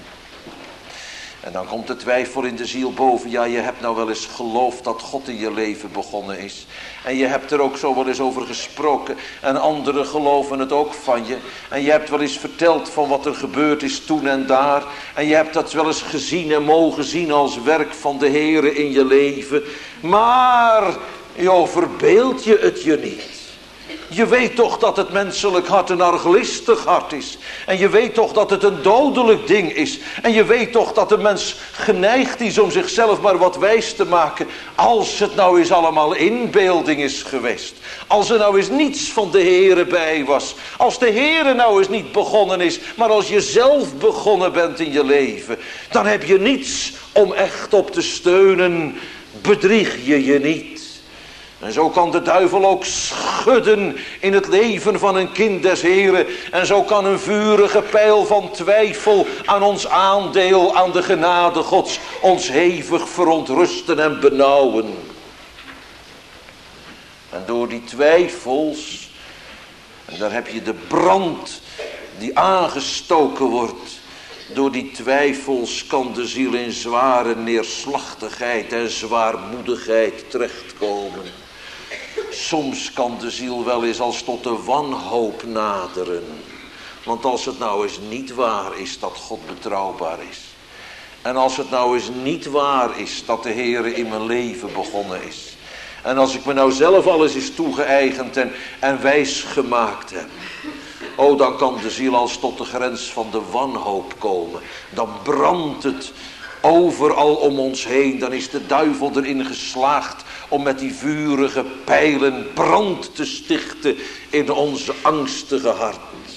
En dan komt de twijfel in de ziel boven. Ja, je hebt nou wel eens geloofd dat God in je leven begonnen is. En je hebt er ook zo wel eens over gesproken. En anderen geloven het ook van je. En je hebt wel eens verteld van wat er gebeurd is toen en daar. En je hebt dat wel eens gezien en mogen zien als werk van de Heere in je leven. Maar, joh, verbeeld je het je niet. Je weet toch dat het menselijk hart een arglistig hart is. En je weet toch dat het een dodelijk ding is. En je weet toch dat de mens geneigd is om zichzelf maar wat wijs te maken. Als het nou eens allemaal inbeelding is geweest. Als er nou eens niets van de Heere bij was. Als de Heere nou eens niet begonnen is. Maar als je zelf begonnen bent in je leven. Dan heb je niets om echt op te steunen. Bedrieg je je niet. En zo kan de duivel ook schudden in het leven van een kind des Heren. En zo kan een vurige pijl van twijfel aan ons aandeel aan de genade Gods ons hevig verontrusten en benauwen. En door die twijfels, en daar heb je de brand die aangestoken wordt. Door die twijfels kan de ziel in zware neerslachtigheid en zwaarmoedigheid terechtkomen. Soms kan de ziel wel eens als tot de wanhoop naderen. Want als het nou eens niet waar is dat God betrouwbaar is. En als het nou eens niet waar is dat de Heere in mijn leven begonnen is. En als ik me nou zelf alles is toegeëigend en wijs gemaakt heb. Oh, dan kan de ziel als tot de grens van de wanhoop komen. Dan brandt het overal om ons heen. Dan is de duivel erin geslaagd om met die vurige pijlen brand te stichten in onze angstige hart.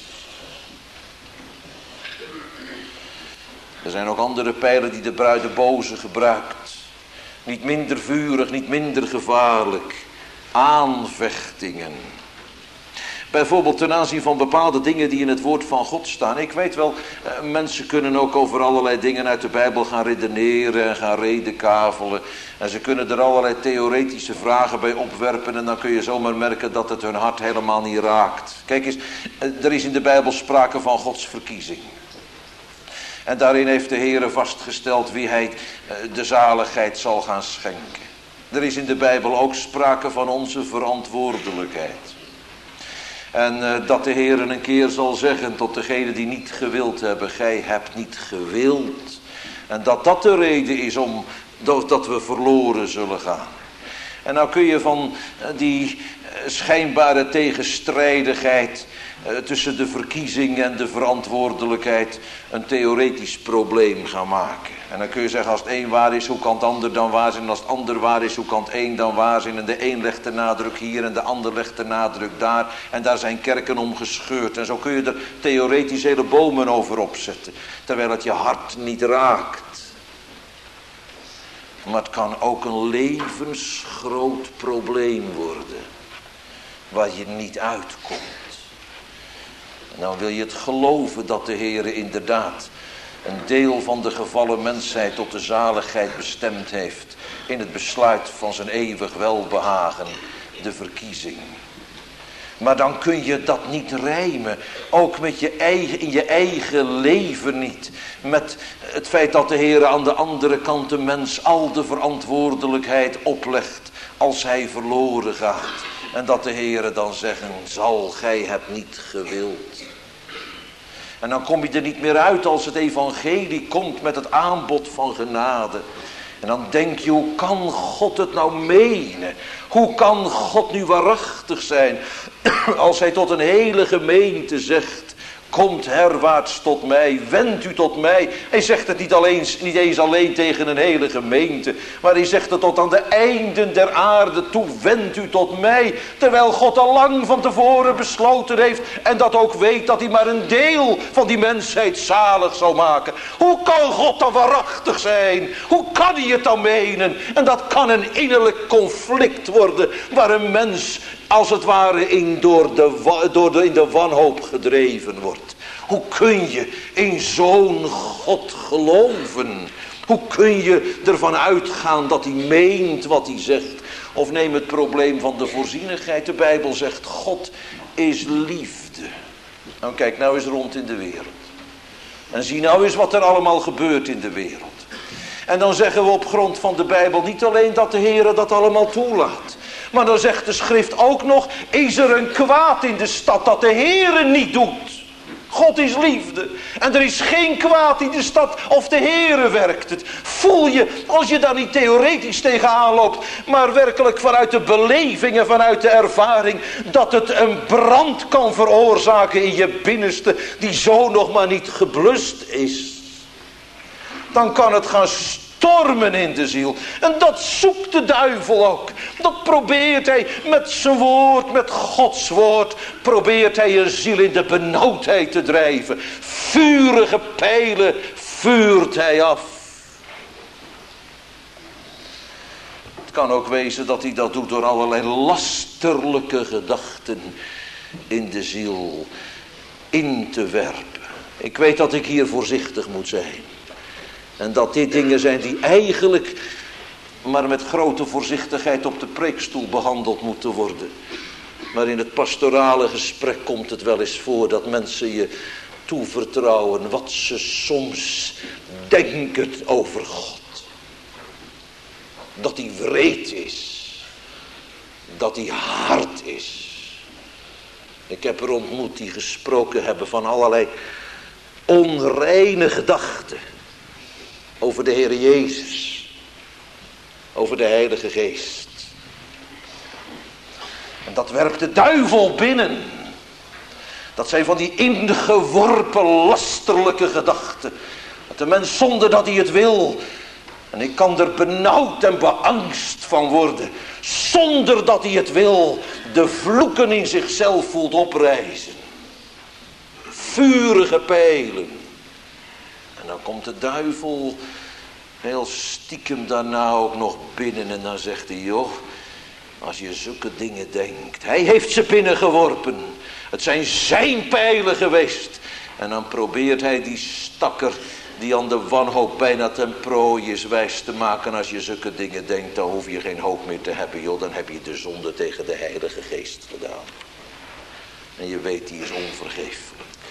Er zijn ook andere pijlen die de bruide boze gebruikt. Niet minder vurig, niet minder gevaarlijk. Aanvechtingen. Bijvoorbeeld ten aanzien van bepaalde dingen die in het woord van God staan. Ik weet wel, mensen kunnen ook over allerlei dingen uit de Bijbel gaan redeneren en gaan redekavelen. En ze kunnen er allerlei theoretische vragen bij opwerpen. En dan kun je zomaar merken dat het hun hart helemaal niet raakt. Kijk eens, er is in de Bijbel sprake van Gods verkiezing. En daarin heeft de Heere vastgesteld wie hij de zaligheid zal gaan schenken. Er is in de Bijbel ook sprake van onze verantwoordelijkheid. En dat de Heer een keer zal zeggen tot degenen die niet gewild hebben. Gij hebt niet gewild. En dat de reden is om dat we verloren zullen gaan. En nou kun je van die schijnbare tegenstrijdigheid tussen de verkiezing en de verantwoordelijkheid een theoretisch probleem gaan maken. En dan kun je zeggen, als het een waar is, hoe kan het ander dan waar zijn? En als het ander waar is, hoe kan het een dan waar zijn? En de een legt de nadruk hier en de ander legt de nadruk daar. En daar zijn kerken om gescheurd. En zo kun je er theoretisch hele bomen over opzetten. Terwijl het je hart niet raakt. Maar het kan ook een levensgroot probleem worden. Waar je niet uitkomt. En dan wil je het geloven dat de Heer inderdaad een deel van de gevallen mensheid tot de zaligheid bestemd heeft. In het besluit van zijn eeuwig welbehagen, de verkiezing. Maar dan kun je dat niet rijmen. Ook met in je eigen leven niet. Met het feit dat de Heer aan de andere kant de mens al de verantwoordelijkheid oplegt als hij verloren gaat. En dat de Heer dan zeggen zal, gij hebt niet gewild. En dan kom je er niet meer uit als het evangelie komt met het aanbod van genade. En dan denk je, hoe kan God het nou menen? Hoe kan God nu waarachtig zijn als hij tot een hele gemeente zegt, komt herwaarts tot mij, wend u tot mij. Hij zegt het niet eens alleen tegen een hele gemeente, maar hij zegt het tot aan de einden der aarde toe, wend u tot mij. Terwijl God al lang van tevoren besloten heeft en dat ook weet dat hij maar een deel van die mensheid zalig zal maken. Hoe kan God dan waarachtig zijn? Hoe kan hij het dan menen? En dat kan een innerlijk conflict worden waar een mens als het ware in de wanhoop gedreven wordt. Hoe kun je in zo'n God geloven? Hoe kun je ervan uitgaan dat hij meent wat hij zegt? Of neem het probleem van de voorzienigheid. De Bijbel zegt, God is liefde. Nou kijk nou eens rond in de wereld. En zie nou eens wat er allemaal gebeurt in de wereld. En dan zeggen we op grond van de Bijbel niet alleen dat de Heer dat allemaal toelaat. Maar dan zegt de schrift ook nog, is er een kwaad in de stad dat de Heer niet doet? God is liefde. En er is geen kwaad in de stad of de Heere werkt het. Voel je, als je daar niet theoretisch tegenaan loopt, maar werkelijk vanuit de beleving en vanuit de ervaring, dat het een brand kan veroorzaken in je binnenste, die zo nog maar niet geblust is. Dan kan het gaan stormen in de ziel. En dat zoekt de duivel ook. Dat probeert hij met zijn woord, met Gods woord, probeert hij een ziel in de benauwdheid te drijven. Vurige pijlen vuurt hij af. Het kan ook wezen dat hij dat doet door allerlei lasterlijke gedachten in de ziel in te werpen. Ik weet dat ik hier voorzichtig moet zijn. En dat dit dingen zijn die eigenlijk maar met grote voorzichtigheid op de preekstoel behandeld moeten worden. Maar in het pastorale gesprek komt het wel eens voor dat mensen je toevertrouwen wat ze soms denken over God. Dat hij wreed is. Dat hij hard is. Ik heb er ontmoet die gesproken hebben van allerlei onreine gedachten. Over de Heer Jezus. Over de Heilige Geest. En dat werpt de duivel binnen. Dat zijn van die ingeworpen lasterlijke gedachten. Dat de mens zonder dat hij het wil. En ik kan er benauwd en beangst van worden. Zonder dat hij het wil. De vloeken in zichzelf voelt oprijzen. Vurige pijlen. En dan komt de duivel heel stiekem daarna ook nog binnen. En dan zegt hij, joh, als je zulke dingen denkt. Hij heeft ze binnengeworpen. Het zijn zijn pijlen geweest. En dan probeert hij die stakker die aan de wanhoop bijna ten prooi is wijs te maken. Als je zulke dingen denkt, dan hoef je geen hoop meer te hebben, joh. Dan heb je de zonde tegen de Heilige Geest gedaan. En je weet, die is onvergeeflijk.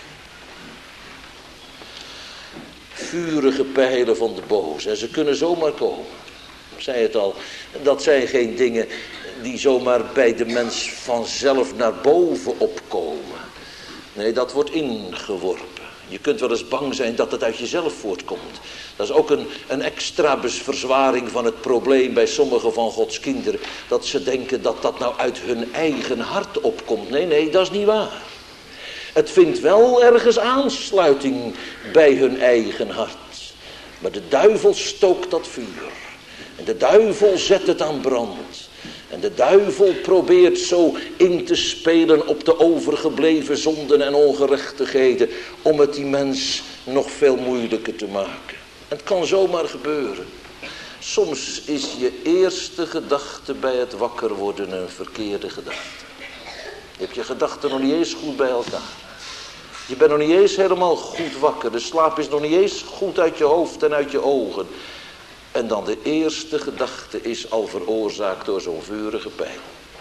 Vurige pijlen van de boze. En ze kunnen zomaar komen. Ik zei het al. Dat zijn geen dingen die zomaar bij de mens vanzelf naar boven opkomen. Nee, dat wordt ingeworpen. Je kunt wel eens bang zijn dat het uit jezelf voortkomt. Dat is ook een extra verzwaring van het probleem bij sommige van Gods kinderen. Dat ze denken dat dat nou uit hun eigen hart opkomt. Nee, dat is niet waar. Het vindt wel ergens aansluiting bij hun eigen hart. Maar de duivel stookt dat vuur. En de duivel zet het aan brand. En de duivel probeert zo in te spelen op de overgebleven zonden en ongerechtigheden. Om het die mens nog veel moeilijker te maken. En het kan zomaar gebeuren. Soms is je eerste gedachte bij het wakker worden een verkeerde gedachte. Je hebt je gedachten nog niet eens goed bij elkaar. Je bent nog niet eens helemaal goed wakker. De slaap is nog niet eens goed uit je hoofd en uit je ogen. En dan de eerste gedachte is al veroorzaakt door zo'n vurige pijl.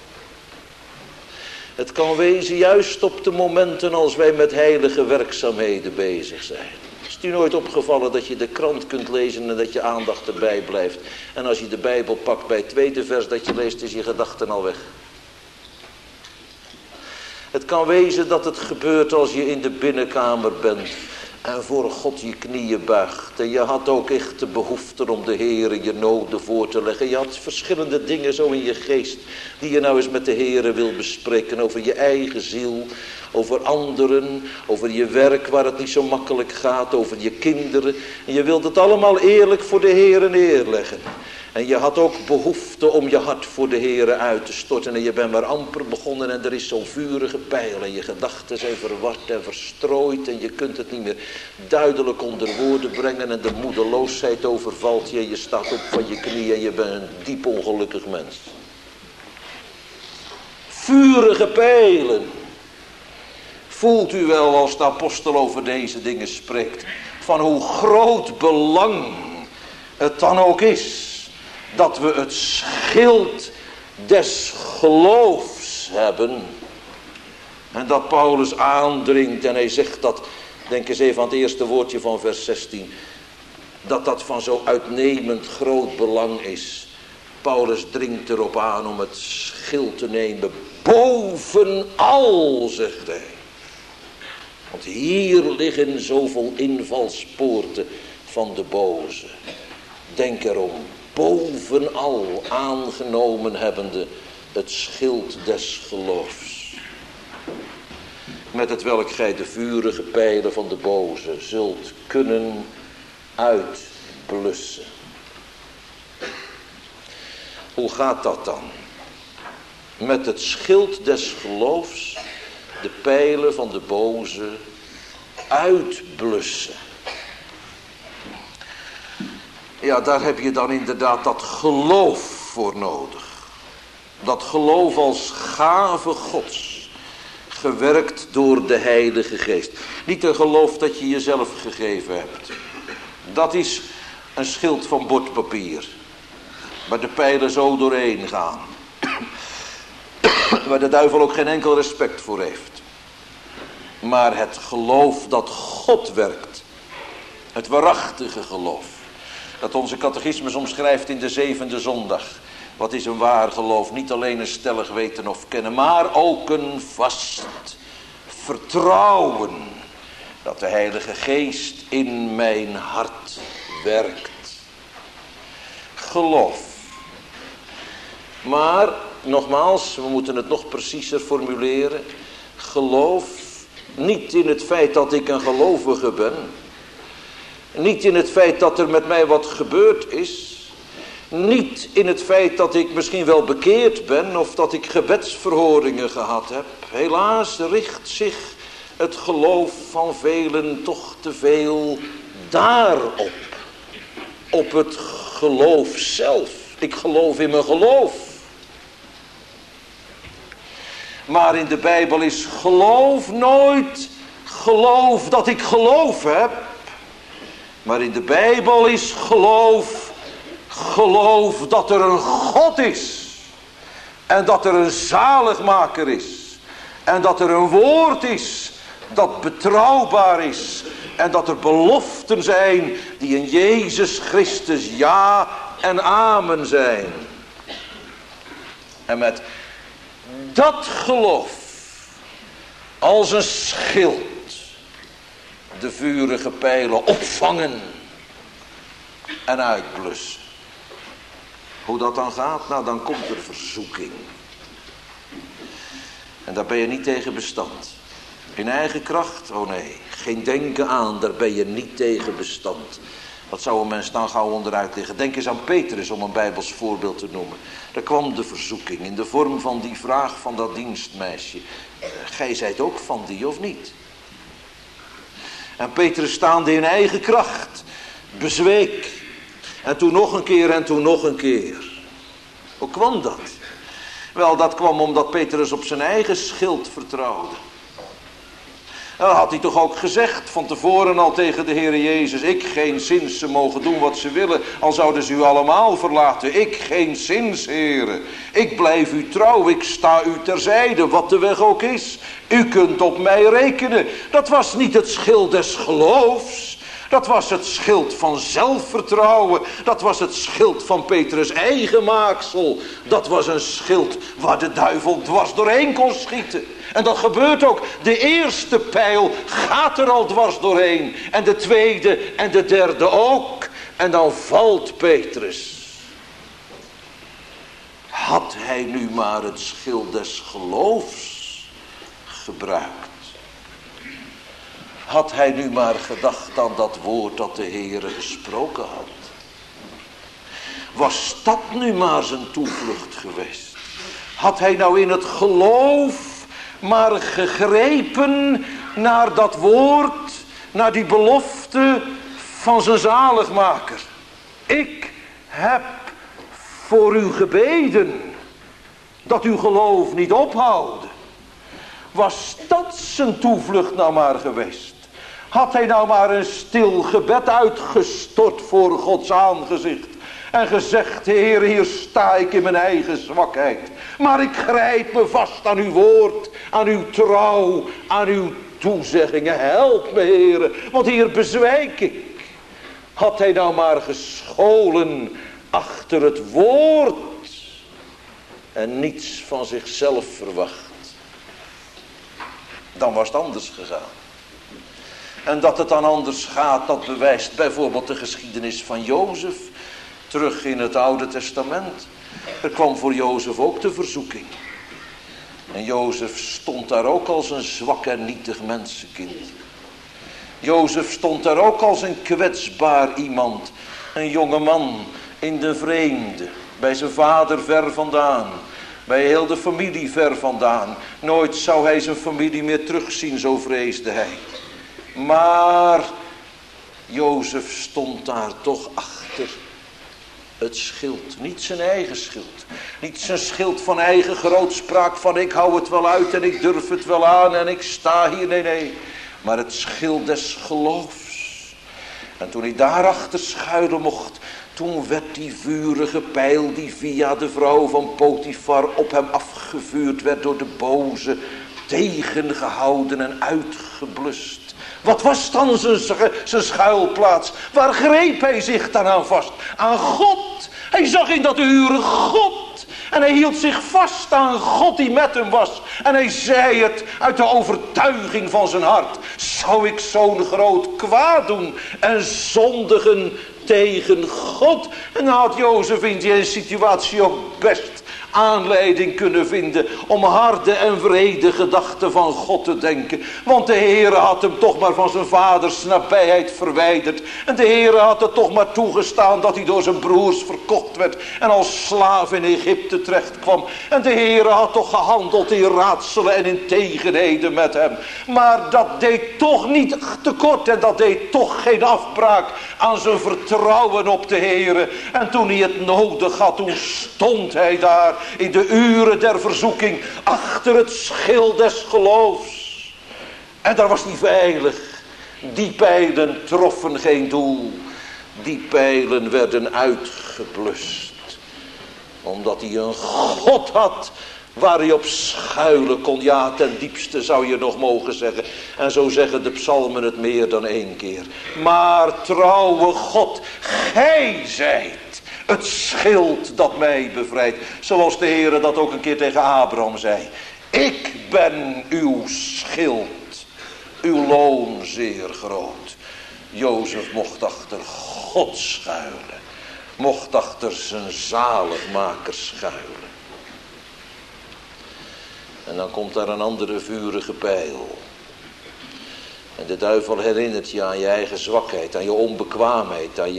Het kan wezen juist op de momenten als wij met heilige werkzaamheden bezig zijn. Is het u nooit opgevallen dat je de krant kunt lezen en dat je aandacht erbij blijft? En als je de Bijbel pakt bij het tweede vers dat je leest, is je gedachten al weg. Het kan wezen dat het gebeurt als je in de binnenkamer bent en voor God je knieën buigt. En je had ook echt de behoefte om de Heere je noden voor te leggen. Je had verschillende dingen zo in je geest die je nou eens met de Heere wil bespreken. Over je eigen ziel, over anderen, over je werk waar het niet zo makkelijk gaat, over je kinderen. En je wilt het allemaal eerlijk voor de Heere neerleggen. En je had ook behoefte om je hart voor de Heere uit te storten. En je bent maar amper begonnen en er is zo'n vurige pijl. En je gedachten zijn verward en verstrooid. En je kunt het niet meer duidelijk onder woorden brengen. En de moedeloosheid overvalt je. En je staat op van je knieën en je bent een diep ongelukkig mens. Vurige pijlen. Voelt u wel als de apostel over deze dingen spreekt. Van hoe groot belang het dan ook is. Dat we het schild des geloofs hebben. En dat Paulus aandringt en hij zegt dat, denk eens even aan het eerste woordje van vers 16. Dat dat van zo uitnemend groot belang is. Paulus dringt erop aan om het schild te nemen. Bovenal, zegt hij. Want hier liggen zoveel invalspoorten van de boze. Denk erom. Bovenal aangenomen hebbende het schild des geloofs. Met het welk gij de vurige pijlen van de boze zult kunnen uitblussen. Hoe gaat dat dan? Met het schild des geloofs de pijlen van de boze uitblussen. Ja, daar heb je dan inderdaad dat geloof voor nodig. Dat geloof als gave Gods. Gewerkt door de Heilige Geest. Niet een geloof dat je jezelf gegeven hebt. Dat is een schild van bordpapier. Waar de pijlen zo doorheen gaan. Waar de duivel ook geen enkel respect voor heeft. Maar het geloof dat God werkt. Het waarachtige geloof. Dat onze catechismus omschrijft in de 7e zondag. Wat is een waar geloof? Niet alleen een stellig weten of kennen, maar ook een vast vertrouwen. Dat de Heilige Geest in mijn hart werkt. Geloof. Maar, nogmaals, we moeten het nog preciezer formuleren. Geloof niet in het feit dat ik een gelovige ben. Niet in het feit dat er met mij wat gebeurd is. Niet in het feit dat ik misschien wel bekeerd ben of dat ik gebedsverhoringen gehad heb. Helaas richt zich het geloof van velen toch te veel daarop. Op het geloof zelf. Ik geloof in mijn geloof. Maar in de Bijbel is geloof nooit geloof dat ik geloof heb. Maar in de Bijbel is geloof dat er een God is. En dat er een zaligmaker is. En dat er een woord is dat betrouwbaar is. En dat er beloften zijn die in Jezus Christus ja en amen zijn. En met dat geloof als een schild de vurige pijlen opvangen en uitblussen. Hoe dat dan gaat? Nou, dan komt er verzoeking. En daar ben je niet tegen bestand. In eigen kracht? Oh nee, geen denken aan, daar ben je niet tegen bestand. Wat zou een mens dan gauw onderuit liggen? Denk eens aan Petrus, om een Bijbels voorbeeld te noemen. Daar kwam de verzoeking in de vorm van die vraag van dat dienstmeisje. Gij zijt ook van die of niet? En Petrus staande in eigen kracht bezweek. En toen nog een keer en toen nog een keer. Hoe kwam dat? Wel, dat kwam omdat Petrus op zijn eigen schild vertrouwde. Dat had hij toch ook gezegd van tevoren al tegen de Heer Jezus. Ik geen zins, ze mogen doen wat ze willen, al zouden ze u allemaal verlaten. Ik geen zins, Heere. Ik blijf u trouw, ik sta u terzijde, wat de weg ook is. U kunt op mij rekenen. Dat was niet het schild des geloofs. Dat was het schild van zelfvertrouwen. Dat was het schild van Petrus' eigen maaksel. Dat was een schild waar de duivel dwars doorheen kon schieten. En dat gebeurt ook. De eerste pijl gaat er al dwars doorheen. En de tweede en de derde ook. En dan valt Petrus. Had hij nu maar het schild des geloofs gebruikt. Had hij nu maar gedacht aan dat woord dat de Heere gesproken had. Was dat nu maar zijn toevlucht geweest. Had hij nou in het geloof maar gegrepen naar dat woord, naar die belofte van zijn zaligmaker. Ik heb voor u gebeden, dat uw geloof niet ophouden. Was dat zijn toevlucht nou maar geweest? Had hij nou maar een stil gebed uitgestort voor Gods aangezicht en gezegd, Heer, hier sta ik in mijn eigen zwakheid. Maar ik grijp me vast aan uw woord, aan uw trouw, aan uw toezeggingen. Help me, Heer, want hier bezwijk ik. Had hij nou maar gescholen achter het woord en niets van zichzelf verwacht, dan was het anders gegaan. En dat het dan anders gaat, dat bewijst bijvoorbeeld de geschiedenis van Jozef. Terug in het Oude Testament. Er kwam voor Jozef ook de verzoeking. En Jozef stond daar ook als een zwak en nietig mensenkind. Jozef stond daar ook als een kwetsbaar iemand. Een jonge man in de vreemde. Bij zijn vader ver vandaan. Bij heel de familie ver vandaan. Nooit zou hij zijn familie meer terugzien, zo vreesde hij. Maar Jozef stond daar toch achter het schild. Niet zijn eigen schild. Niet zijn schild van eigen grootspraak van ik hou het wel uit en ik durf het wel aan en ik sta hier. Nee. Maar het schild des geloofs. En toen hij daarachter schuilen mocht, toen werd die vurige pijl die via de vrouw van Potifar op hem afgevuurd werd door de boze, tegengehouden en uitgeblust. Wat was dan zijn schuilplaats? Waar greep hij zich dan aan vast? Aan God. Hij zag in dat uren God. En hij hield zich vast aan God die met hem was. En hij zei het uit de overtuiging van zijn hart. Zou ik zo'n groot kwaad doen en zondigen tegen God? En dan had Jozef in die situatie ook best aanleiding kunnen vinden om harde en wrede gedachten van God te denken. Want de Heere had hem toch maar van zijn vaders nabijheid verwijderd. En de Heere had het toch maar toegestaan dat hij door zijn broers verkocht werd en als slaaf in Egypte terecht kwam. En de Heere had toch gehandeld in raadselen en in tegenheden met hem. Maar dat deed toch niet tekort en dat deed toch geen afbraak aan zijn vertrouwen op de Heere. En toen hij het nodig had, toen stond hij daar in de uren der verzoeking achter het schild des geloofs. En daar was hij veilig. Die pijlen troffen geen doel. Die pijlen werden uitgeblust. Omdat hij een God had waar hij op schuilen kon. Ja, ten diepste zou je nog mogen zeggen. En zo zeggen de psalmen het meer dan 1 keer. Maar trouwe God, gij zijt het schild dat mij bevrijdt. Zoals de Heere dat ook een keer tegen Abraham zei. Ik ben uw schild. Uw loon zeer groot. Jozef mocht achter God schuilen. Mocht achter zijn zaligmaker schuilen. En dan komt daar een andere vurige pijl. En de duivel herinnert je aan je eigen zwakheid, aan je onbekwaamheid, aan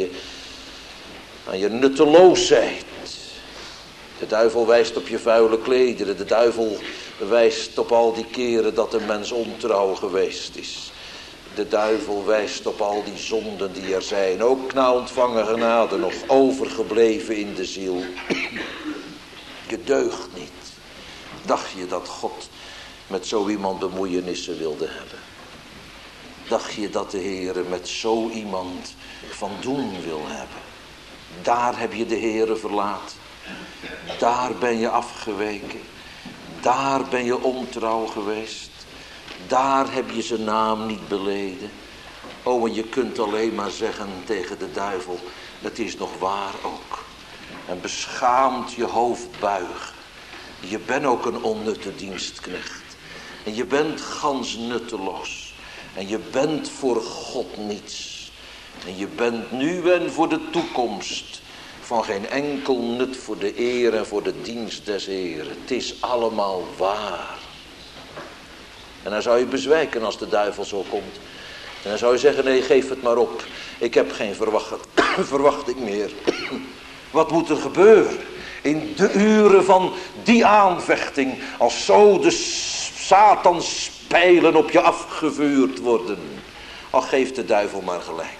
je nutteloosheid. De duivel wijst op je vuile klederen. De duivel wijst op al die keren dat een mens ontrouw geweest is. De duivel wijst op al die zonden die er zijn. Ook na ontvangen genade nog overgebleven in de ziel. Je deugt niet. Dacht je dat God met zo iemand bemoeienissen wilde hebben? Dacht je dat de Heere met zo iemand van doen wil hebben? Daar heb je de Heere verlaten. Daar ben je afgeweken. Daar ben je ontrouw geweest. Daar heb je zijn naam niet beleden. Oh, en je kunt alleen maar zeggen tegen de duivel, het is nog waar ook. En beschaamd je hoofd buigen. Je bent ook een onnutte dienstknecht. En je bent gans nutteloos. En je bent voor God niets. En je bent nu en voor de toekomst van geen enkel nut voor de eer en voor de dienst des Heeren. Het is allemaal waar. En dan zou je bezwijken als de duivel zo komt. En dan zou je zeggen, nee, geef het maar op. Ik heb geen verwachting meer. Wat moet er gebeuren in de uren van die aanvechting, als zo de Satans pijlen op je afgevuurd worden? Ach, geef de duivel maar gelijk.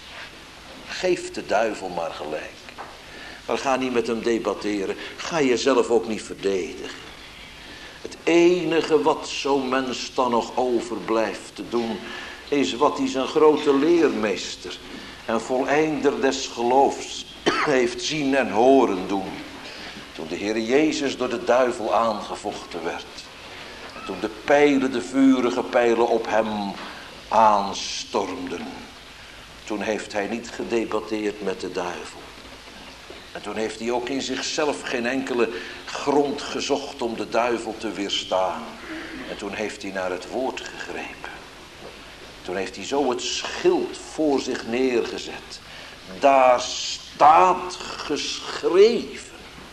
Geef de duivel maar gelijk. Maar ga niet met hem debatteren. Ga jezelf ook niet verdedigen. Het enige wat zo'n mens dan nog overblijft te doen, is wat hij zijn grote leermeester en voleinder des geloofs heeft zien en horen doen. Toen de Heer Jezus door de duivel aangevochten werd. Toen de pijlen, de vurige pijlen op hem aanstormden. Toen heeft hij niet gedebatteerd met de duivel. En toen heeft hij ook in zichzelf geen enkele grond gezocht om de duivel te weerstaan. En toen heeft hij naar het woord gegrepen. Toen heeft hij zo het schild voor zich neergezet. Daar staat geschreven.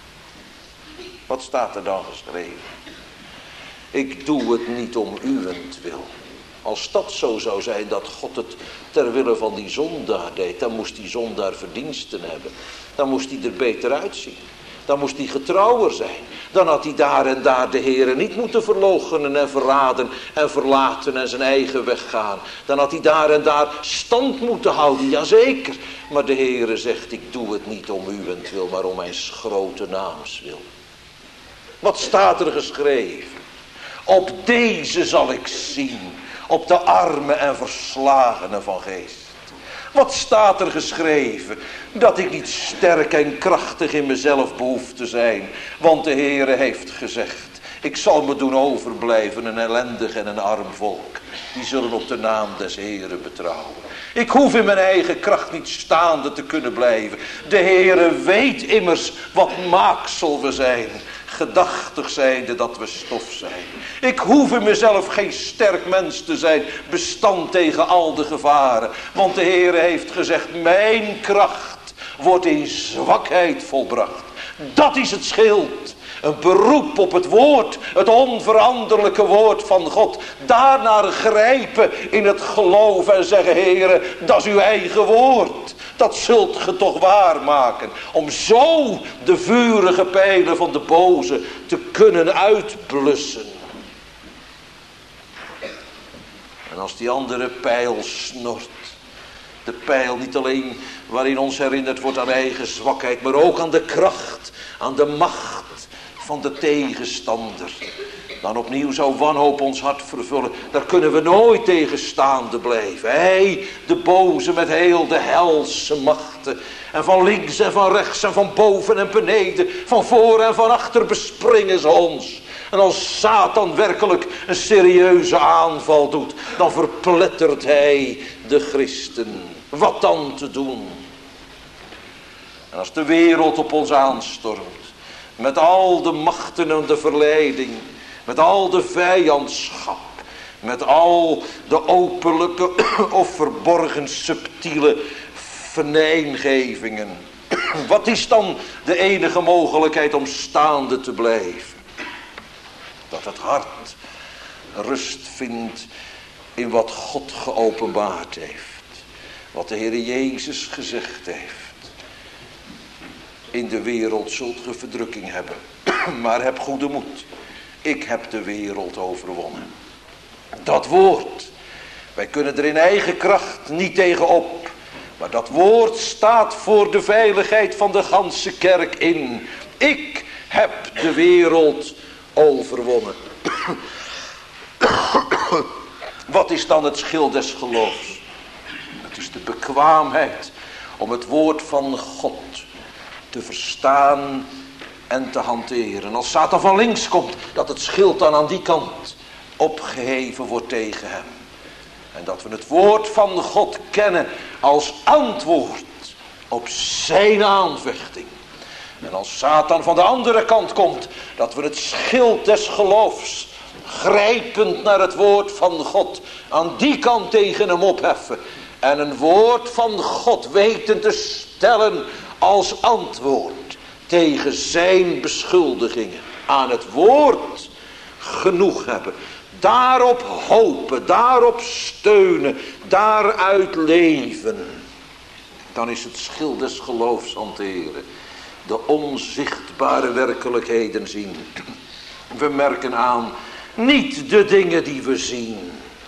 Wat staat er dan geschreven? Ik doe het niet om uwentwil. Als dat zo zou zijn dat God het ter wille van die zondaar deed, dan moest die zondaar verdiensten hebben. Dan moest hij er beter uitzien. Dan moest hij getrouwer zijn. Dan had hij daar en daar de Heere niet moeten verloochenen en verraden en verlaten en zijn eigen weg gaan. Dan had hij daar en daar stand moeten houden, jazeker. Maar de Heere zegt, ik doe het niet om uwentwil, maar om mijn grote naams wil. Wat staat er geschreven? Op deze zal ik zien, op de armen en verslagenen van geest. Wat staat er geschreven? Dat ik niet sterk en krachtig in mezelf behoef te zijn. Want de Heere heeft gezegd, ik zal me doen overblijven een ellendig en een arm volk. Die zullen op de naam des Heere betrouwen. Ik hoef in mijn eigen kracht niet staande te kunnen blijven. De Heere weet immers wat maaksel we zijn. Gedachtig zijnde dat we stof zijn. Ik hoef in mezelf geen sterk mens te zijn, bestand tegen al de gevaren. Want de Heere heeft gezegd, mijn kracht wordt in zwakheid volbracht. Dat is het schild. Een beroep op het woord, het onveranderlijke woord van God. Daarnaar grijpen in het geloof en zeggen, Heere, dat is uw eigen woord. Dat zult ge toch waarmaken. Om zo de vurige pijlen van de boze te kunnen uitblussen. En als die andere pijl snort. De pijl niet alleen waarin ons herinnerd wordt aan eigen zwakheid, maar ook aan de kracht, aan de macht van de tegenstander. Dan opnieuw zou wanhoop ons hart vervullen. Daar kunnen we nooit tegenstaande blijven. Hij, de boze met heel de helse machten. En van links en van rechts en van boven en beneden. Van voor en van achter bespringen ze ons. En als Satan werkelijk een serieuze aanval doet, dan verplettert hij de christen. Wat dan te doen? En als de wereld op ons aanstormt, met al de machten en de verleiding, met al de vijandschap, met al de openlijke of verborgen subtiele veneengevingen. Wat is dan de enige mogelijkheid om staande te blijven? Dat het hart rust vindt
in wat God geopenbaard heeft. Wat de Heer Jezus gezegd heeft. In de wereld zult ge verdrukking hebben. Maar heb goede moed. Ik heb de wereld overwonnen. Dat woord. Wij kunnen er in eigen kracht niet tegenop. Maar dat woord staat voor de veiligheid van de ganse kerk in. Ik heb de wereld overwonnen. Wat is dan het schild des geloofs? Het is de bekwaamheid om het woord van God te verstaan en te hanteren. Als Satan van links komt, dat het schild dan aan die kant opgeheven wordt tegen hem. En dat we het woord van God kennen als antwoord op zijn aanvechting. En als Satan van de andere kant komt, dat we het schild des geloofs, grijpend naar het woord van God, aan die kant tegen hem opheffen. En een woord van God weten te stellen als antwoord tegen zijn beschuldigingen. Aan het woord genoeg hebben. Daarop hopen, daarop steunen, daaruit leven. Dan is het schild des geloofs hanteren. De onzichtbare werkelijkheden zien. We merken aan, niet de dingen die we zien.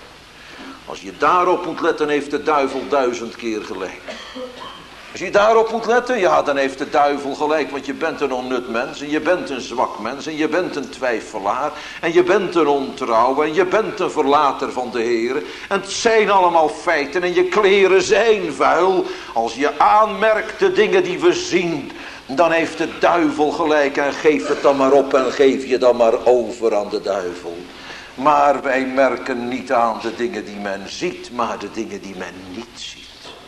Als je daarop moet letten, heeft de duivel 1000 keer gelijk. Als je daarop moet letten, ja, dan heeft de duivel gelijk. Want je bent een onnut mens en je bent een zwak mens en je bent een twijfelaar. En je bent een ontrouw en je bent een verlater van de Heer. En het zijn allemaal feiten en je kleren zijn vuil. Als je aanmerkt de dingen die we zien, dan heeft de duivel gelijk en geef het dan maar op en geef je dan maar over aan de duivel. Maar wij merken niet aan de dingen die men ziet, maar de dingen die men niet ziet.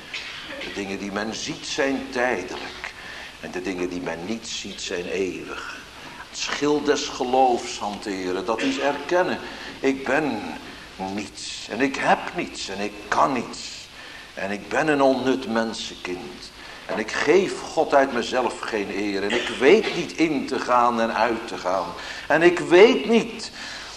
De dingen die men ziet zijn tijdelijk. En de dingen die men niet ziet zijn eeuwig. Het schild des geloofs hanteren, dat is erkennen. Ik ben niets en ik heb niets en ik kan niets. En ik ben een onnut mensenkind. En ik geef God uit mezelf geen eer. En ik weet niet in te gaan en uit te gaan. En ik weet niet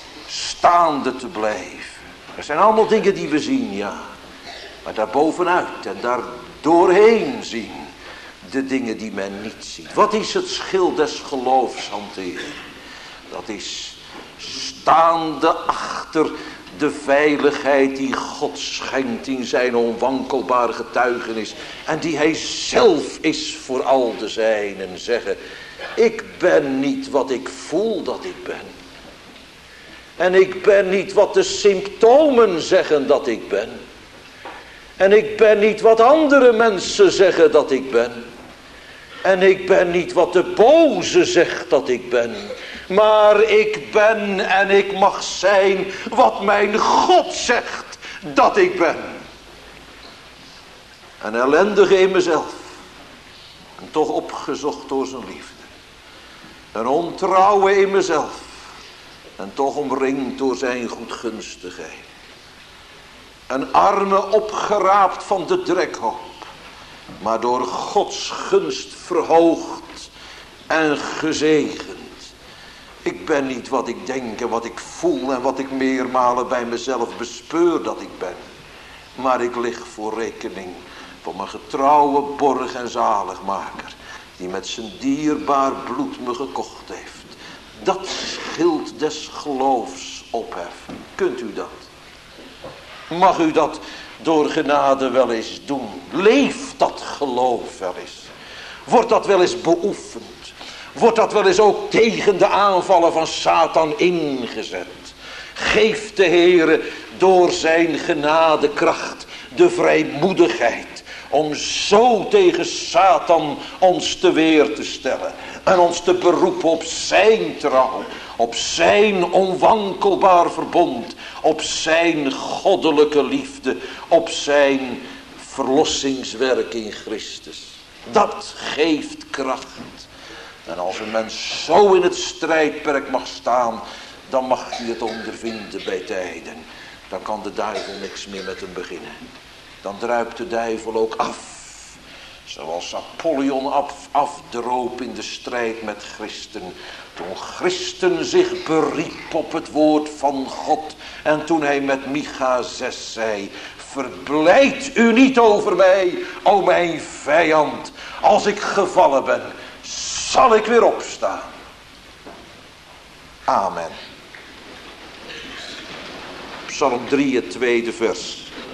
staande te blijven. Er zijn allemaal dingen die we zien, ja. Maar daarbovenuit en daar doorheen zien de dingen die men niet ziet. Wat is het schild des geloofs hanteren? Dat is staande achter de veiligheid die God schenkt in zijn onwankelbare getuigenis. En die hij zelf is voor al de zijnen. Zeggen, ik ben niet wat ik voel dat ik ben. En ik ben niet wat de symptomen zeggen dat ik ben. En ik ben niet wat andere mensen zeggen dat ik ben. En ik ben niet wat de boze zegt dat ik ben. Maar ik ben en ik mag zijn wat mijn God zegt dat ik ben. Een ellendige in mezelf. En toch opgezocht door zijn liefde. Een ontrouwe in mezelf. En toch omringd door zijn goedgunstigheid. Een arme opgeraapt van de drekhoop. Maar door Gods gunst verhoogd en gezegend. Ik ben niet wat ik denk en wat ik voel en wat ik meermalen bij mezelf bespeur dat ik ben. Maar ik lig voor rekening van mijn getrouwe borg en zaligmaker. Die met zijn dierbaar bloed me gekocht heeft. Dat schild des geloofs opheffen. Kunt u dat? Mag u dat door genade wel eens doen? Leeft dat geloof wel eens? Wordt dat wel eens beoefend? Wordt dat wel eens ook tegen de aanvallen van Satan ingezet? Geeft de Heere door zijn genadekracht de vrijmoedigheid om zo tegen Satan ons te weer te stellen. En ons te beroepen op zijn trouw, op zijn onwankelbaar verbond, op zijn goddelijke liefde, op zijn verlossingswerk in Christus. Dat geeft kracht. En als een mens zo in het strijdperk mag staan, dan mag hij het ondervinden bij tijden. Dan kan de duivel niks meer met hem beginnen. Dan druipt de duivel ook af. Zoals Apollyon afdroop in de strijd met Christen. Toen Christen zich beriep op het woord van God En toen hij met Micha 6 zei, verblijd u niet over mij, o mijn vijand. Als ik gevallen ben, zal ik weer opstaan. Amen. Psalm 3, het tweede vers.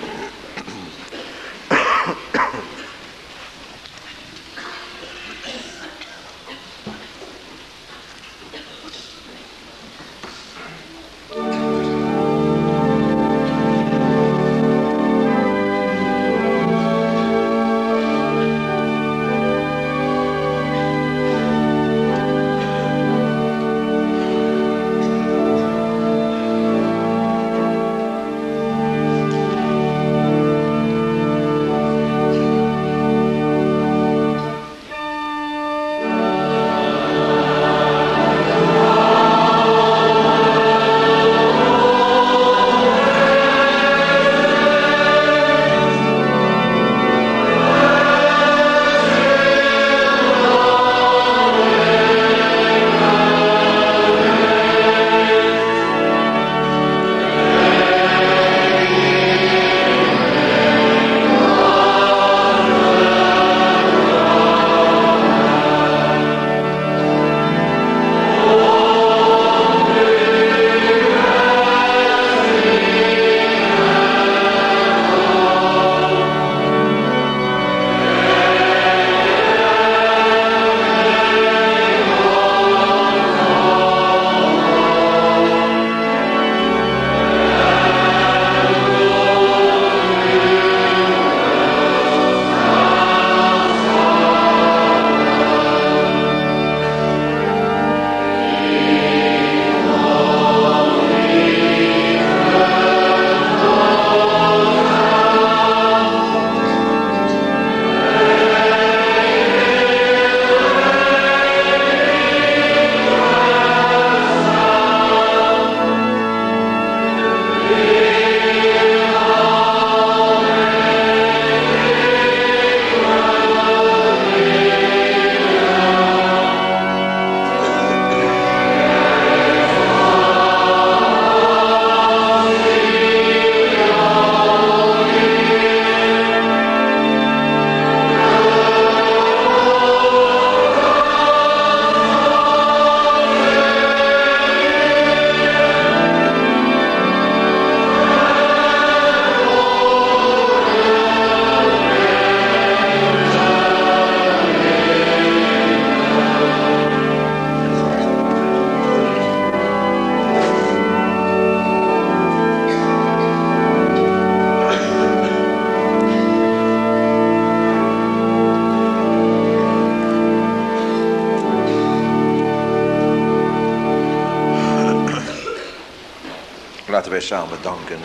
Laten wij samen danken.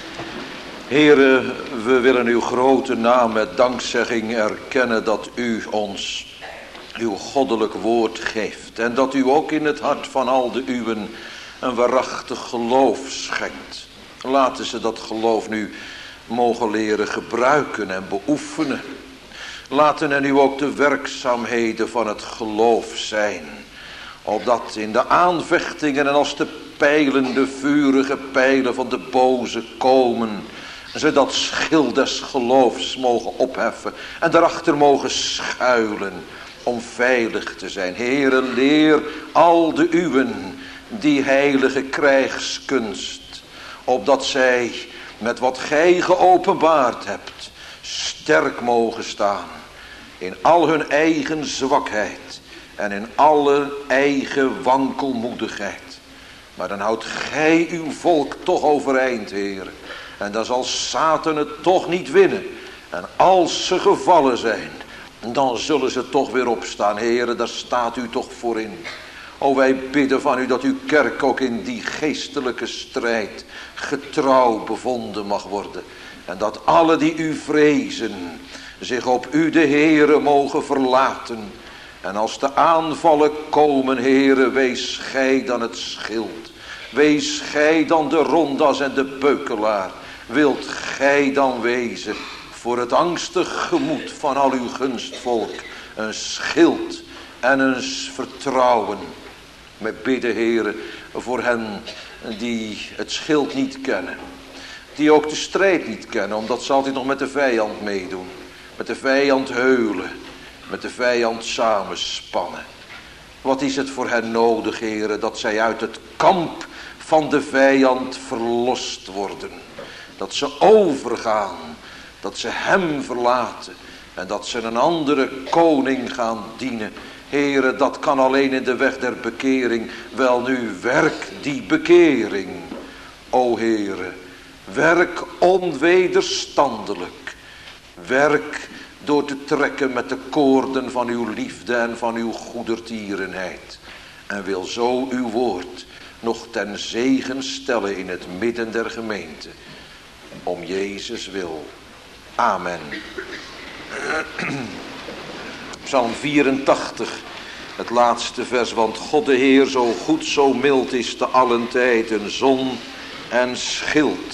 Heere, we willen uw grote naam met dankzegging erkennen dat u ons uw goddelijk woord geeft. En dat u ook in het hart van al de uwen een waarachtig geloof schenkt. Laten ze dat geloof nu mogen leren gebruiken en beoefenen. Laten er nu ook de werkzaamheden van het geloof zijn. Opdat in de aanvechtingen en als de pijlen, de vurige pijlen van de boze komen, ze dat schild des geloofs mogen opheffen en daarachter mogen schuilen om veilig te zijn. Heere, leer al de uwen die heilige krijgskunst, opdat zij met wat gij geopenbaard hebt sterk mogen staan in al hun eigen zwakheid en in alle eigen wankelmoedigheid. Maar dan houdt gij uw volk toch overeind, Heer. En dan zal Satan het toch niet winnen. En als ze gevallen zijn, dan zullen ze toch weer opstaan. Heer, daar staat u toch voor in. O, wij bidden van u dat uw kerk ook in die geestelijke strijd getrouw bevonden mag worden. En dat alle die u vrezen zich op u de Heere mogen verlaten. En als de aanvallen komen, Heere, wees gij dan het schild. Wees gij dan de rondas en de beukelaar. Wilt gij dan wezen voor het angstig gemoed van al uw gunstvolk een schild en een vertrouwen.
Wij bidden, Heere, voor hen die het schild niet kennen. Die ook de strijd niet kennen, omdat ze altijd nog met de vijand meedoen. Met de vijand heulen. Met de vijand samenspannen. Wat is het voor hen nodig, Heere, dat zij uit het kamp van de vijand verlost worden. Dat ze overgaan. Dat ze hem verlaten. En dat ze een andere koning gaan dienen. Heere, dat kan alleen in de weg der bekering. Wel nu, werk die bekering. O Heere, werk onwederstandelijk. Werk door te trekken met de koorden van uw liefde en van uw goedertierenheid. En wil zo uw woord nog ten zegen stellen in het midden der gemeente. Om Jezus wil. Amen. Psalm 84, het laatste vers. Want God de Heer zo goed, zo mild is te allen tijd een zon en schild.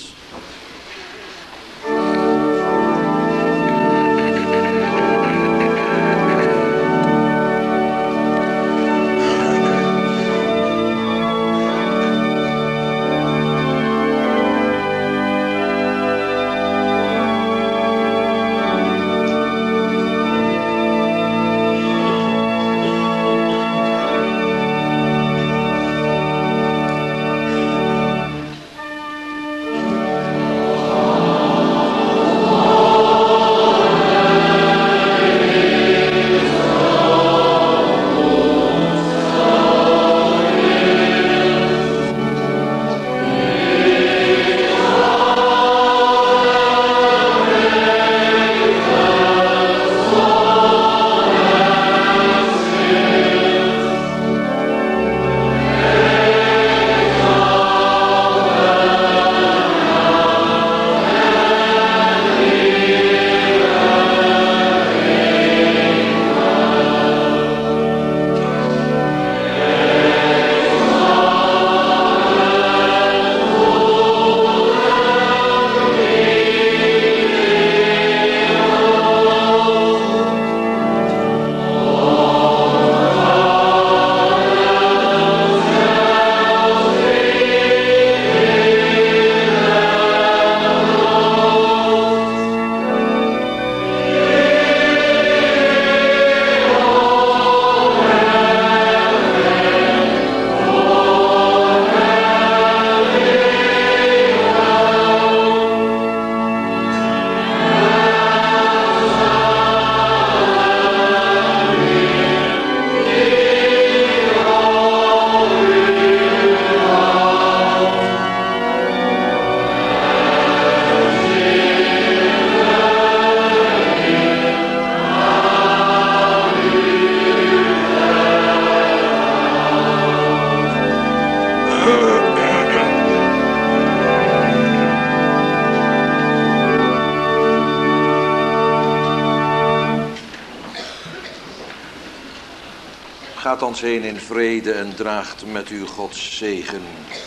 Gaat ons heen in vrede en draagt met u Gods zegen.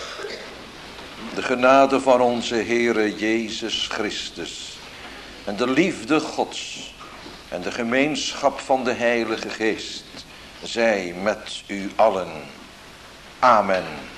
De genade van onze Heere Jezus Christus en de liefde Gods en de gemeenschap van de Heilige Geest zij met u allen. Amen.